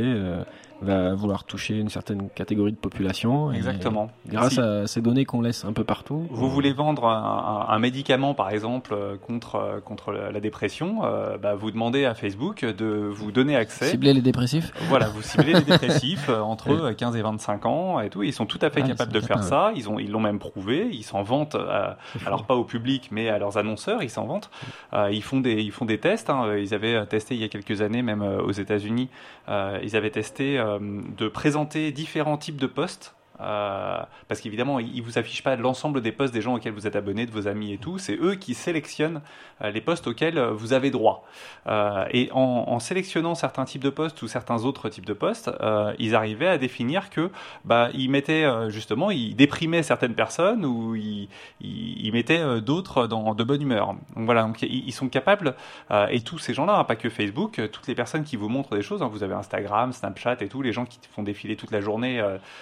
va vouloir toucher une certaine catégorie de population. Exactement. Grâce à ces données qu'on laisse un peu partout. Vous voulez vendre un médicament, par exemple, contre la dépression, vous demandez à Facebook de vous donner accès. Cibler les dépressifs. Voilà, vous ciblez les dépressifs entre 15 et 25 ans et tout. Ils sont tout à fait capables de faire ça. Ils l'ont même prouvé. Ils s'en vantent. Alors pas au public, mais à leurs annonceurs, ils s'en vantent. Ils font des tests. Ils avaient testé il y a quelques années, même aux États-Unis, ils avaient testé de présenter différents types de posts. Parce qu'évidemment, ils vous affichent pas l'ensemble des posts des gens auxquels vous êtes abonnés, de vos amis et tout. C'est eux qui sélectionnent les posts auxquels vous avez droit. Et en sélectionnant certains types de posts ou certains autres types de posts, ils arrivaient à définir que ils mettaient justement, ils déprimaient certaines personnes ou ils mettaient d'autres dans de bonne humeur. Donc voilà, donc ils sont capables, et tous ces gens-là, pas que Facebook, toutes les personnes qui vous montrent des choses, vous avez Instagram, Snapchat et tout, les gens qui font défiler toute la journée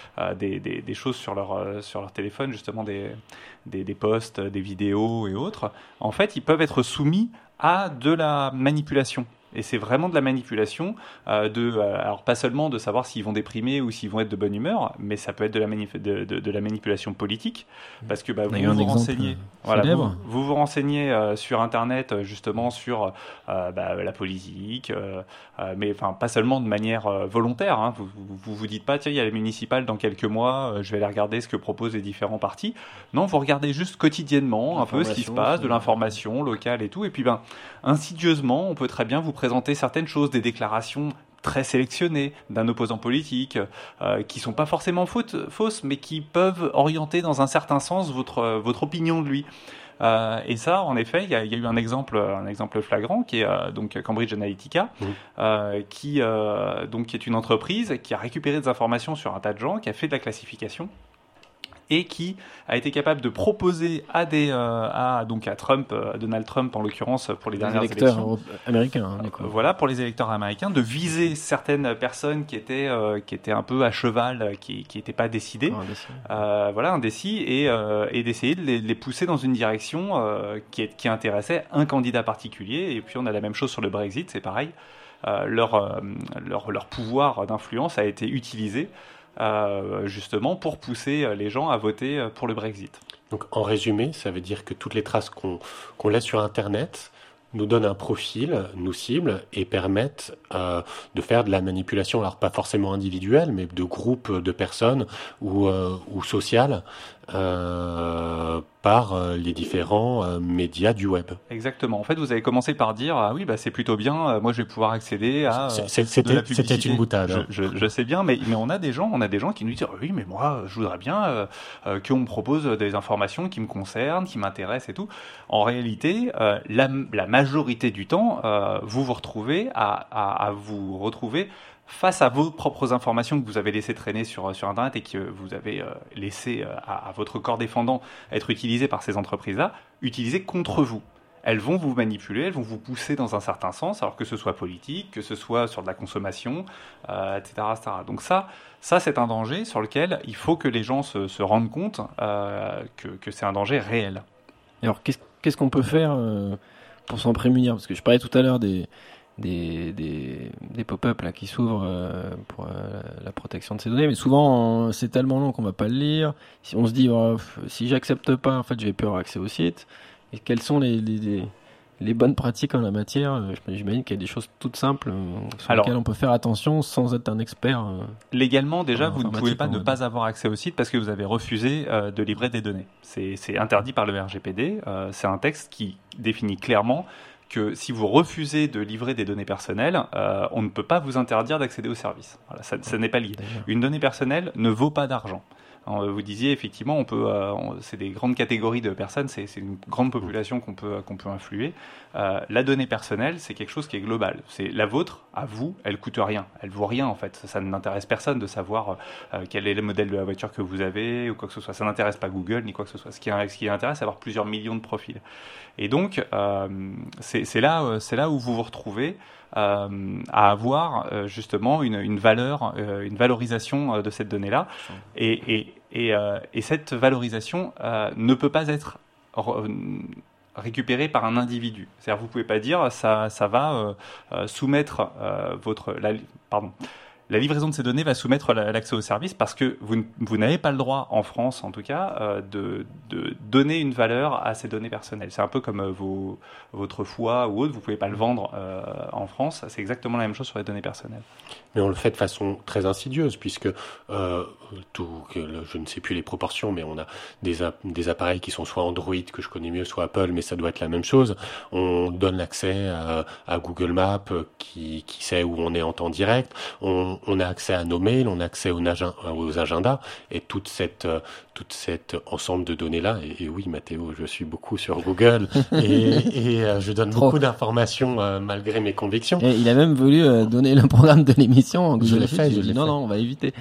des choses sur leur téléphone, justement des posts, des vidéos et autres, en fait, ils peuvent être soumis à de la manipulation. Et c'est vraiment de la manipulation, alors pas seulement de savoir s'ils vont déprimer ou s'ils vont être de bonne humeur, mais ça peut être de la manipulation politique, parce que vous vous renseignez, vous renseignez sur Internet justement sur la politique, mais enfin pas seulement de manière volontaire. Hein. Vous dites pas tiens il y a les municipales dans quelques mois, je vais aller regarder ce que proposent les différents partis. Non, vous regardez juste quotidiennement un peu ce qui se passe, de l'information locale et tout, et puis insidieusement on peut très bien vous présenter certaines choses, des déclarations très sélectionnées d'un opposant politique, qui sont pas forcément fausses, mais qui peuvent orienter dans un certain sens votre opinion de lui. Et ça, en effet, il y a eu un exemple flagrant qui est donc Cambridge Analytica, qui est une entreprise qui a récupéré des informations sur un tas de gens, qui a fait de la classification, et qui a été capable de proposer à Donald Trump en l'occurrence pour les dernières élections américains, voilà, pour les électeurs américains, de viser certaines personnes qui étaient un peu à cheval, qui n'étaient pas décidées, indécis, et d'essayer de les pousser dans une direction qui intéressait un candidat particulier. Et puis on a la même chose sur le Brexit, c'est pareil, leur pouvoir d'influence a été utilisé justement pour pousser les gens à voter pour le Brexit. Donc en résumé, ça veut dire que toutes les traces qu'on laisse sur Internet nous donnent un profil, nous ciblent et permettent de faire de la manipulation, alors pas forcément individuelle, mais de groupes de personnes ou sociales par les différents médias du web. Exactement. En fait, vous avez commencé par dire ah oui, c'est plutôt bien. Moi, je vais pouvoir accéder à de la publicité. C'était une boutade. Je sais bien, mais on a des gens qui nous disent oui, mais moi, je voudrais bien qu'on me propose des informations qui me concernent, qui m'intéressent et tout. En réalité, la majorité du temps, vous vous retrouvez à vous retrouver face à vos propres informations que vous avez laissées traîner sur Internet et que vous avez laissé à votre corps défendant être utilisées par ces entreprises-là, utilisées contre vous. Elles vont vous manipuler, elles vont vous pousser dans un certain sens, alors que ce soit politique, que ce soit sur de la consommation, etc., etc. Donc ça c'est un danger sur lequel il faut que les gens se rendent compte que c'est un danger réel. Alors qu'est-ce qu'on peut faire pour s'en prémunir ? Parce que je parlais tout à l'heure des pop-up là qui s'ouvrent pour la protection de ces données, mais souvent c'est tellement long qu'on va pas le lire. Si on se dit si j'accepte pas, en fait je vais plus avoir accès au site. Et quelles sont les bonnes pratiques en la matière ? J'imagine qu'il y a des choses toutes simples sur lesquelles on peut faire attention sans être un expert. Légalement, déjà, vous ne pouvez pas ne pas avoir accès au site parce que vous avez refusé de livrer des données. C'est interdit par le RGPD. C'est un texte qui définit clairement que si vous refusez de livrer des données personnelles, on ne peut pas vous interdire d'accéder au service. Voilà, ça n'est pas lié. Une donnée personnelle ne vaut pas d'argent. Vous disiez effectivement, c'est des grandes catégories de personnes, c'est une grande population qu'on peut influer. La donnée personnelle, c'est quelque chose qui est global. C'est la vôtre, à vous, elle coûte rien, elle vaut rien en fait. Ça n'intéresse personne de savoir quel est le modèle de la voiture que vous avez ou quoi que ce soit. Ça n'intéresse pas Google ni quoi que ce soit. Ce qui intéresse, c'est avoir plusieurs millions de profils. Et donc, c'est là où vous vous retrouvez à avoir justement une valorisation de cette donnée-là. Et cette valorisation ne peut pas être récupérée par un individu. C'est-à-dire, vous ne pouvez pas dire ça va soumettre la livraison de ces données va soumettre l'accès au service parce que vous n'avez pas le droit, en France en tout cas, de donner une valeur à ces données personnelles. C'est un peu comme votre foie ou autre, vous ne pouvez pas le vendre en France. C'est exactement la même chose sur les données personnelles. Mais on le fait de façon très insidieuse puisque, je ne sais plus les proportions, mais on a des appareils qui sont soit Android, que je connais mieux, soit Apple, mais ça doit être la même chose. On donne l'accès à Google Maps qui sait où on est en temps direct. On a accès à nos mails, on a accès aux agendas et toute cet ensemble de données-là. Et oui, Mathéo, je suis beaucoup sur Google et je donne beaucoup d'informations malgré mes convictions. Et il a même voulu donner le programme de l'émission. Je l'ai fait. Non, on va éviter.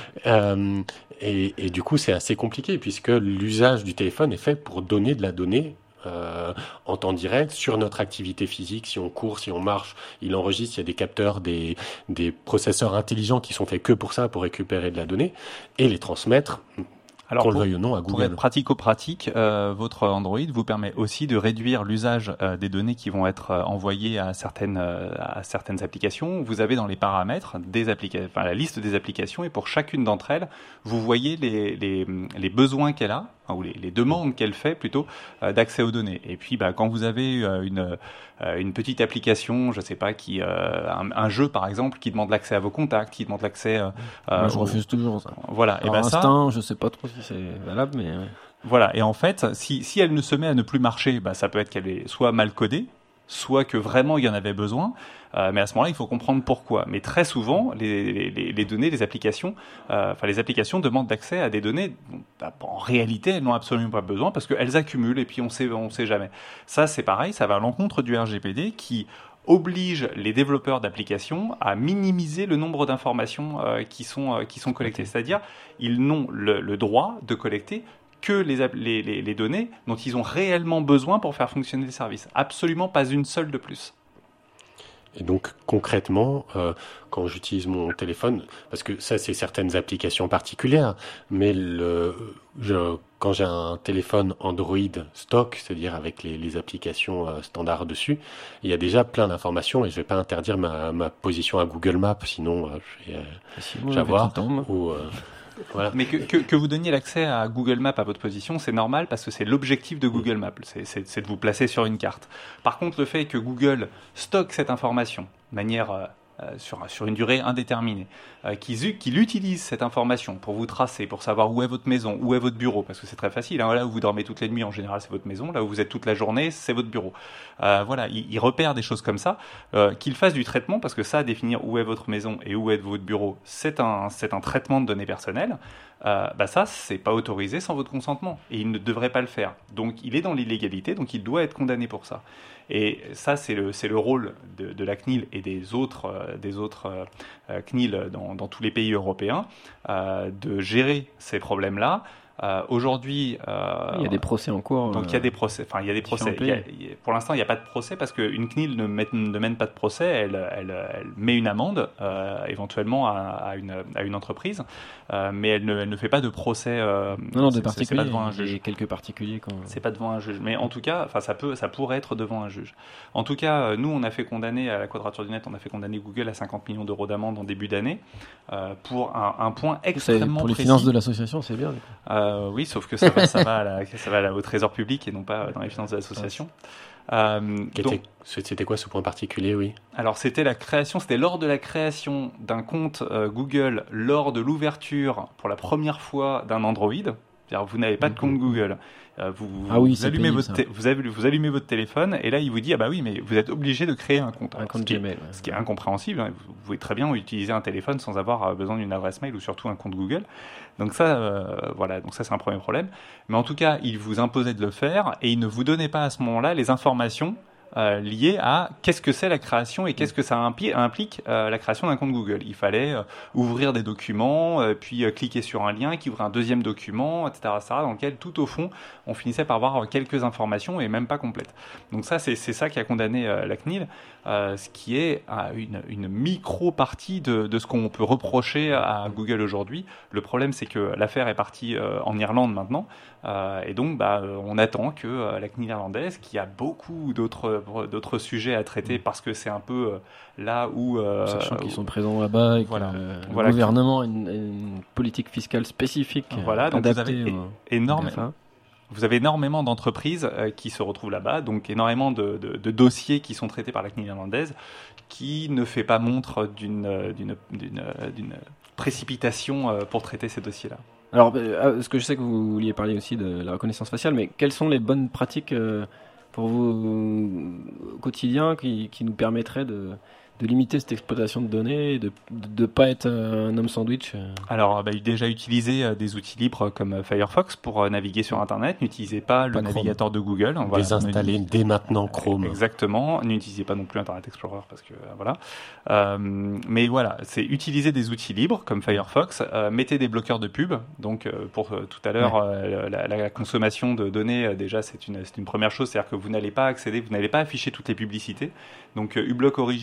Et du coup, c'est assez compliqué puisque l'usage du téléphone est fait pour donner de la donnée en temps direct sur notre activité physique. Si on court, si on marche, il enregistre. Il y a des capteurs, des processeurs intelligents qui sont faits que pour ça, pour récupérer de la donnée et les transmettre Alors, qu'on le veuille ou non, à pour Google. être pratico-pratique, votre Android vous permet aussi de réduire l'usage des données qui vont être envoyées à certaines applications. Vous avez dans les paramètres la liste des applications, et pour chacune d'entre elles, vous voyez les besoins qu'elle a, ou les demandes qu'elle fait plutôt, d'accès aux données. Et puis quand vous avez une petite application, je sais pas, un jeu par exemple, qui demande l'accès à vos contacts, qui demande l'accès Moi, je refuse toujours ça. Voilà. Alors, instinct, je sais pas trop si c'est valable, mais voilà. Et en fait, si elle ne se met à ne plus marcher, ça peut être qu'elle est soit mal codée, soit que vraiment il y en avait besoin. Mais à ce moment-là, il faut comprendre pourquoi. Mais très souvent, les données, les applications demandent d'accès à des données dont, en réalité, elles n'ont absolument pas besoin parce qu'elles accumulent et puis on sait jamais. Ça, c'est pareil, ça va à l'encontre du RGPD qui oblige les développeurs d'applications à minimiser le nombre d'informations qui sont collectées. C'est-à-dire, ils n'ont le droit de collecter que les données dont ils ont réellement besoin pour faire fonctionner le service. Absolument pas une seule de plus. Et donc concrètement, quand j'utilise mon téléphone, parce que ça c'est certaines applications particulières, mais quand j'ai un téléphone Android stock, c'est-à-dire avec les applications standards dessus, il y a déjà plein d'informations et je vais pas interdire ma position à Google Maps, sinon je vais avoir voilà. Mais que vous donniez l'accès à Google Maps à votre position, c'est normal parce que c'est l'objectif de Google Maps, c'est de vous placer sur une carte. Par contre, le fait que Google stocke cette information de manière sur une durée indéterminée, qu'il utilise cette information pour vous tracer, pour savoir où est votre maison, où est votre bureau, parce que c'est très facile, là où vous dormez toutes les nuits, en général, c'est votre maison, là où vous êtes toute la journée, c'est votre bureau. Voilà, il repère des choses comme ça, qu'il fasse du traitement, parce que ça, définir où est votre maison et où est votre bureau, c'est un traitement de données personnelles. Ça, c'est pas autorisé sans votre consentement, et il ne devrait pas le faire. Donc, il est dans l'illégalité, donc il doit être condamné pour ça. Et ça, c'est le rôle de la CNIL et des autres CNIL dans tous les pays européens, de gérer ces problèmes-là. Aujourd'hui, il y a des procès en cours. Donc il y a des procès. Enfin, il y a des procès. Pour l'instant, il n'y a pas de procès parce qu'une CNIL ne mène pas de procès. Elle met une amende éventuellement à une entreprise, mais elle ne fait pas de procès. Non, des particuliers. C'est pas devant un juge. Il y a quelques particuliers. C'est pas devant un juge. Mais en tout cas, ça pourrait être devant un juge. En tout cas, nous, on a fait condamner à la Quadrature du Net, on a fait condamner Google à 50 millions d'euros d'amende en début d'année pour un point extrêmement pour les précis. finances de l'association, c'est bien. Oui, sauf que ça va au trésor public et non pas dans les finances de l'association. C'était quoi ce point particulier, oui? Alors c'était lors de la création d'un compte Google, lors de l'ouverture pour la première fois d'un Android. C'est-à-dire vous n'avez pas de compte Google. Vous allumez votre téléphone et là il vous dit oui mais vous êtes obligé de créer un compte. Gmail. Ce qui est incompréhensible. Vous pouvez très bien utiliser un téléphone sans avoir besoin d'une adresse mail ou surtout un compte Google. Donc ça donc ça c'est un premier problème. Mais en tout cas il vous imposait de le faire et il ne vous donnait pas à ce moment-là les informations liées à qu'est-ce que c'est la création et qu'est-ce que ça implique la création d'un compte Google. Il fallait ouvrir des documents, puis cliquer sur un lien qui ouvrait un deuxième document, etc., dans lequel tout au fond on finissait par avoir quelques informations et même pas complètes. Donc ça c'est ça qui a condamné la CNIL, ce qui est une micro-partie de ce qu'on peut reprocher à Google aujourd'hui. Le problème c'est que l'affaire est partie en Irlande maintenant, et donc on attend que la CNIL irlandaise, qui a beaucoup d'autres sujets à traiter parce que c'est un peu là où sachant qu'ils sont présents là-bas et que le gouvernement a une politique fiscale spécifique donc vous avez énormément d'entreprises qui se retrouvent là-bas, donc énormément de dossiers qui sont traités par la CNIL irlandaise, qui ne fait pas montre d'une précipitation pour traiter ces dossiers-là. Alors, parce que je sais que vous vouliez parler aussi de la reconnaissance faciale, mais quelles sont les bonnes pratiques pour vous au quotidien qui nous permettraient de limiter cette exploitation de données et de ne pas être un homme sandwich? Alors, déjà utiliser des outils libres comme Firefox pour naviguer sur Internet. N'utilisez pas le navigateur de Google. Désinstaller dès maintenant Chrome. Exactement. N'utilisez pas non plus Internet Explorer parce que mais voilà, c'est utiliser des outils libres comme Firefox. Mettez des bloqueurs de pub. Donc, pour tout à l'heure, la consommation de données, déjà, c'est une première chose. C'est-à-dire que vous n'allez pas accéder, vous n'allez pas afficher toutes les publicités. Donc, uBlock Origin, c'est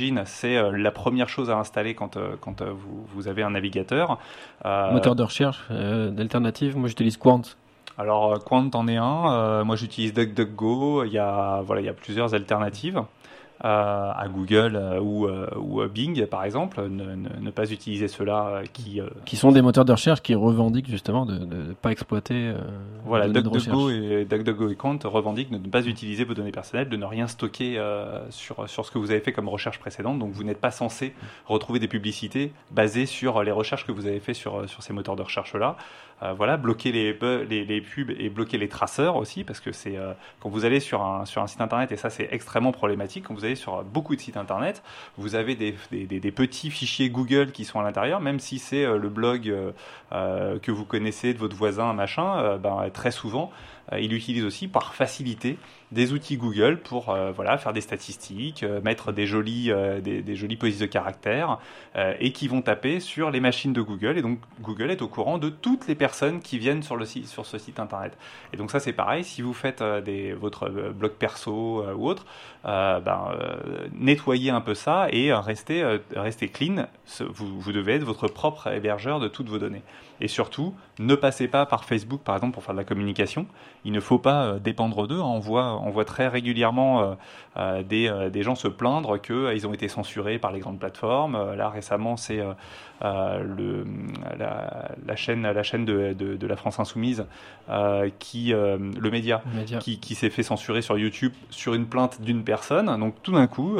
c'est la première chose à installer quand vous avez un navigateur. Moteur de recherche d'alternative, moi j'utilise Qwant. Alors Qwant en est un, moi j'utilise DuckDuckGo, il y a plusieurs alternatives. À Google ou Bing par exemple, ne pas utiliser ceux-là qui sont des moteurs de recherche qui revendiquent justement de ne pas exploiter voilà, DuckDuckGo et Qwant revendiquent de ne pas utiliser vos données personnelles, de ne rien stocker sur ce que vous avez fait comme recherche précédente, donc vous n'êtes pas censé retrouver des publicités basées sur les recherches que vous avez fait sur ces moteurs de recherche-là. Voilà, bloquer les pubs et bloquer les traceurs aussi, parce que c'est quand vous allez sur un site internet, et ça c'est extrêmement problématique, quand vous allez sur beaucoup de sites internet, vous avez des petits fichiers Google qui sont à l'intérieur, même si c'est le blog que vous connaissez de votre voisin, machin, très souvent il utilise aussi par facilité des outils Google pour faire des statistiques, mettre des jolies polices de caractères et qui vont taper sur les machines de Google. Et donc Google est au courant de toutes les personnes qui viennent sur ce site internet. Et donc ça c'est pareil, si vous faites votre blog perso ou autre, nettoyez un peu ça et restez clean. Vous devez être votre propre hébergeur de toutes vos données. Et surtout, ne passez pas par Facebook, par exemple, pour faire de la communication. Il ne faut pas dépendre d'eux. On voit très régulièrement des gens se plaindre qu'ils ont été censurés par les grandes plateformes. Là, récemment, c'est la chaîne de la France Insoumise, le média. Qui s'est fait censurer sur YouTube sur une plainte d'une personne. Donc, tout d'un coup,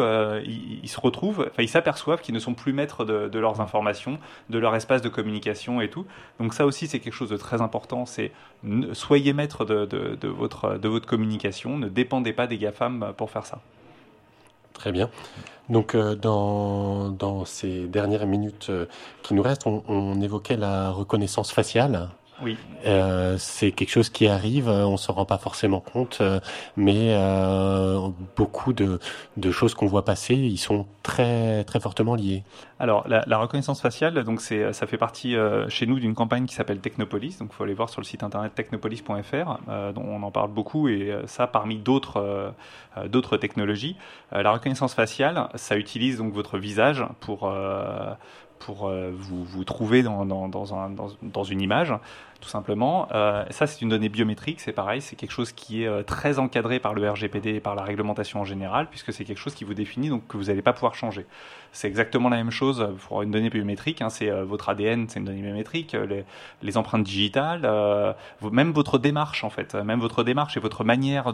ils s'aperçoivent qu'ils ne sont plus maîtres de leurs informations, de leur espace de communication et tout. Donc ça aussi c'est quelque chose de très important, c'est soyez maître de votre communication, ne dépendez pas des GAFAM pour faire ça. Très bien. Donc dans ces dernières minutes qui nous restent, on évoquait la reconnaissance faciale. Oui. C'est quelque chose qui arrive, on s'en rend pas forcément compte, mais beaucoup de choses qu'on voit passer, ils sont très très fortement liés. Alors la reconnaissance faciale, donc ça fait partie chez nous d'une campagne qui s'appelle Technopolis, donc il faut aller voir sur le site internet technopolis.fr, dont on en parle beaucoup, et ça parmi d'autres technologies. La reconnaissance faciale, ça utilise donc votre visage pour vous trouver dans une image, tout simplement. Ça, c'est une donnée biométrique, c'est pareil, c'est quelque chose qui est très encadré par le RGPD et par la réglementation en général, puisque c'est quelque chose qui vous définit, donc que vous n'allez pas pouvoir changer. C'est exactement la même chose pour une donnée biométrique, c'est votre ADN, c'est une donnée biométrique, les empreintes digitales, même votre démarche en fait, même votre démarche et votre manière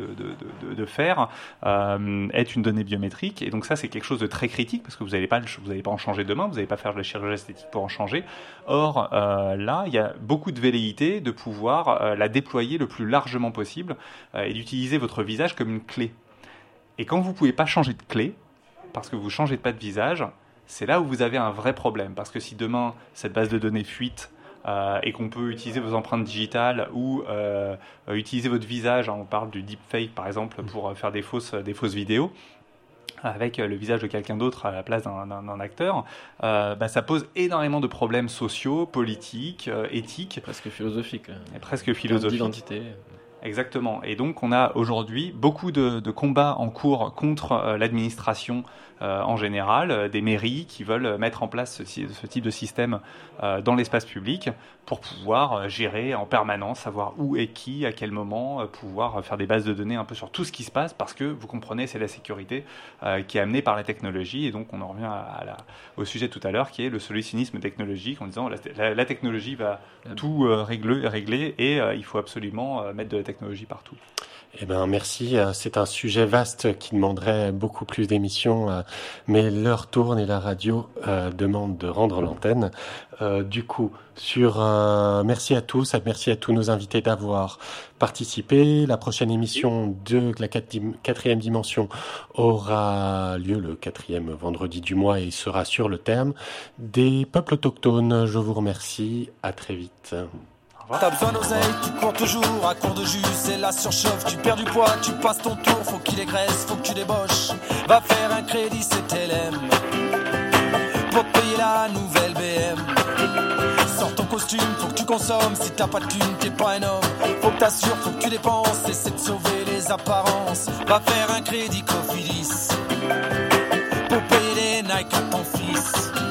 de faire est une donnée biométrique, et donc ça c'est quelque chose de très critique parce que vous n'allez pas en changer demain, vous n'allez pas faire de la chirurgie esthétique pour en changer. Or là, il y a beaucoup de velléité de pouvoir la déployer le plus largement possible et d'utiliser votre visage comme une clé. Et quand vous ne pouvez pas changer de clé, parce que vous ne changez pas de visage, c'est là où vous avez un vrai problème. Parce que si demain, cette base de données fuite et qu'on peut utiliser vos empreintes digitales ou utiliser votre visage, on parle du deepfake par exemple, pour faire des fausses vidéos, avec le visage de quelqu'un d'autre à la place d'un acteur, ça pose énormément de problèmes sociaux, politiques, éthiques. Presque philosophiques. Presque philosophiques. D'identité. Exactement. Et donc, on a aujourd'hui beaucoup de combats en cours contre l'administration en général, des mairies qui veulent mettre en place ce type de système dans l'espace public pour pouvoir gérer en permanence, savoir où est qui, à quel moment, pouvoir faire des bases de données un peu sur tout ce qui se passe, parce que, vous comprenez, c'est la sécurité qui est amenée par la technologie. Et donc, on en revient au sujet tout à l'heure, qui est le solutionnisme technologique, en disant la technologie va tout régler et il faut absolument mettre de la technologie partout. Eh ben, merci. C'est un sujet vaste qui demanderait beaucoup plus d'émissions, mais l'heure tourne et la radio demande de rendre l'antenne. Du coup, merci à tous nos invités d'avoir participé. La prochaine émission de la quatrième dimension aura lieu le 4e vendredi du mois et sera sur le thème des peuples autochtones. Je vous remercie. À très vite. T'as besoin d'oseille, tu cours toujours à court de jus, c'est la surchauffe, tu perds du poids, tu passes ton tour, faut qu'il dégraisse, faut que tu débauches, va faire un crédit CTLM, pour te payer la nouvelle BM, sors ton costume, faut que tu consommes, si t'as pas de thune, t'es pas un homme, faut que t'assures, faut que tu dépenses, essaie de sauver les apparences, va faire un crédit Cofidis, pour payer des Nike à ton fils.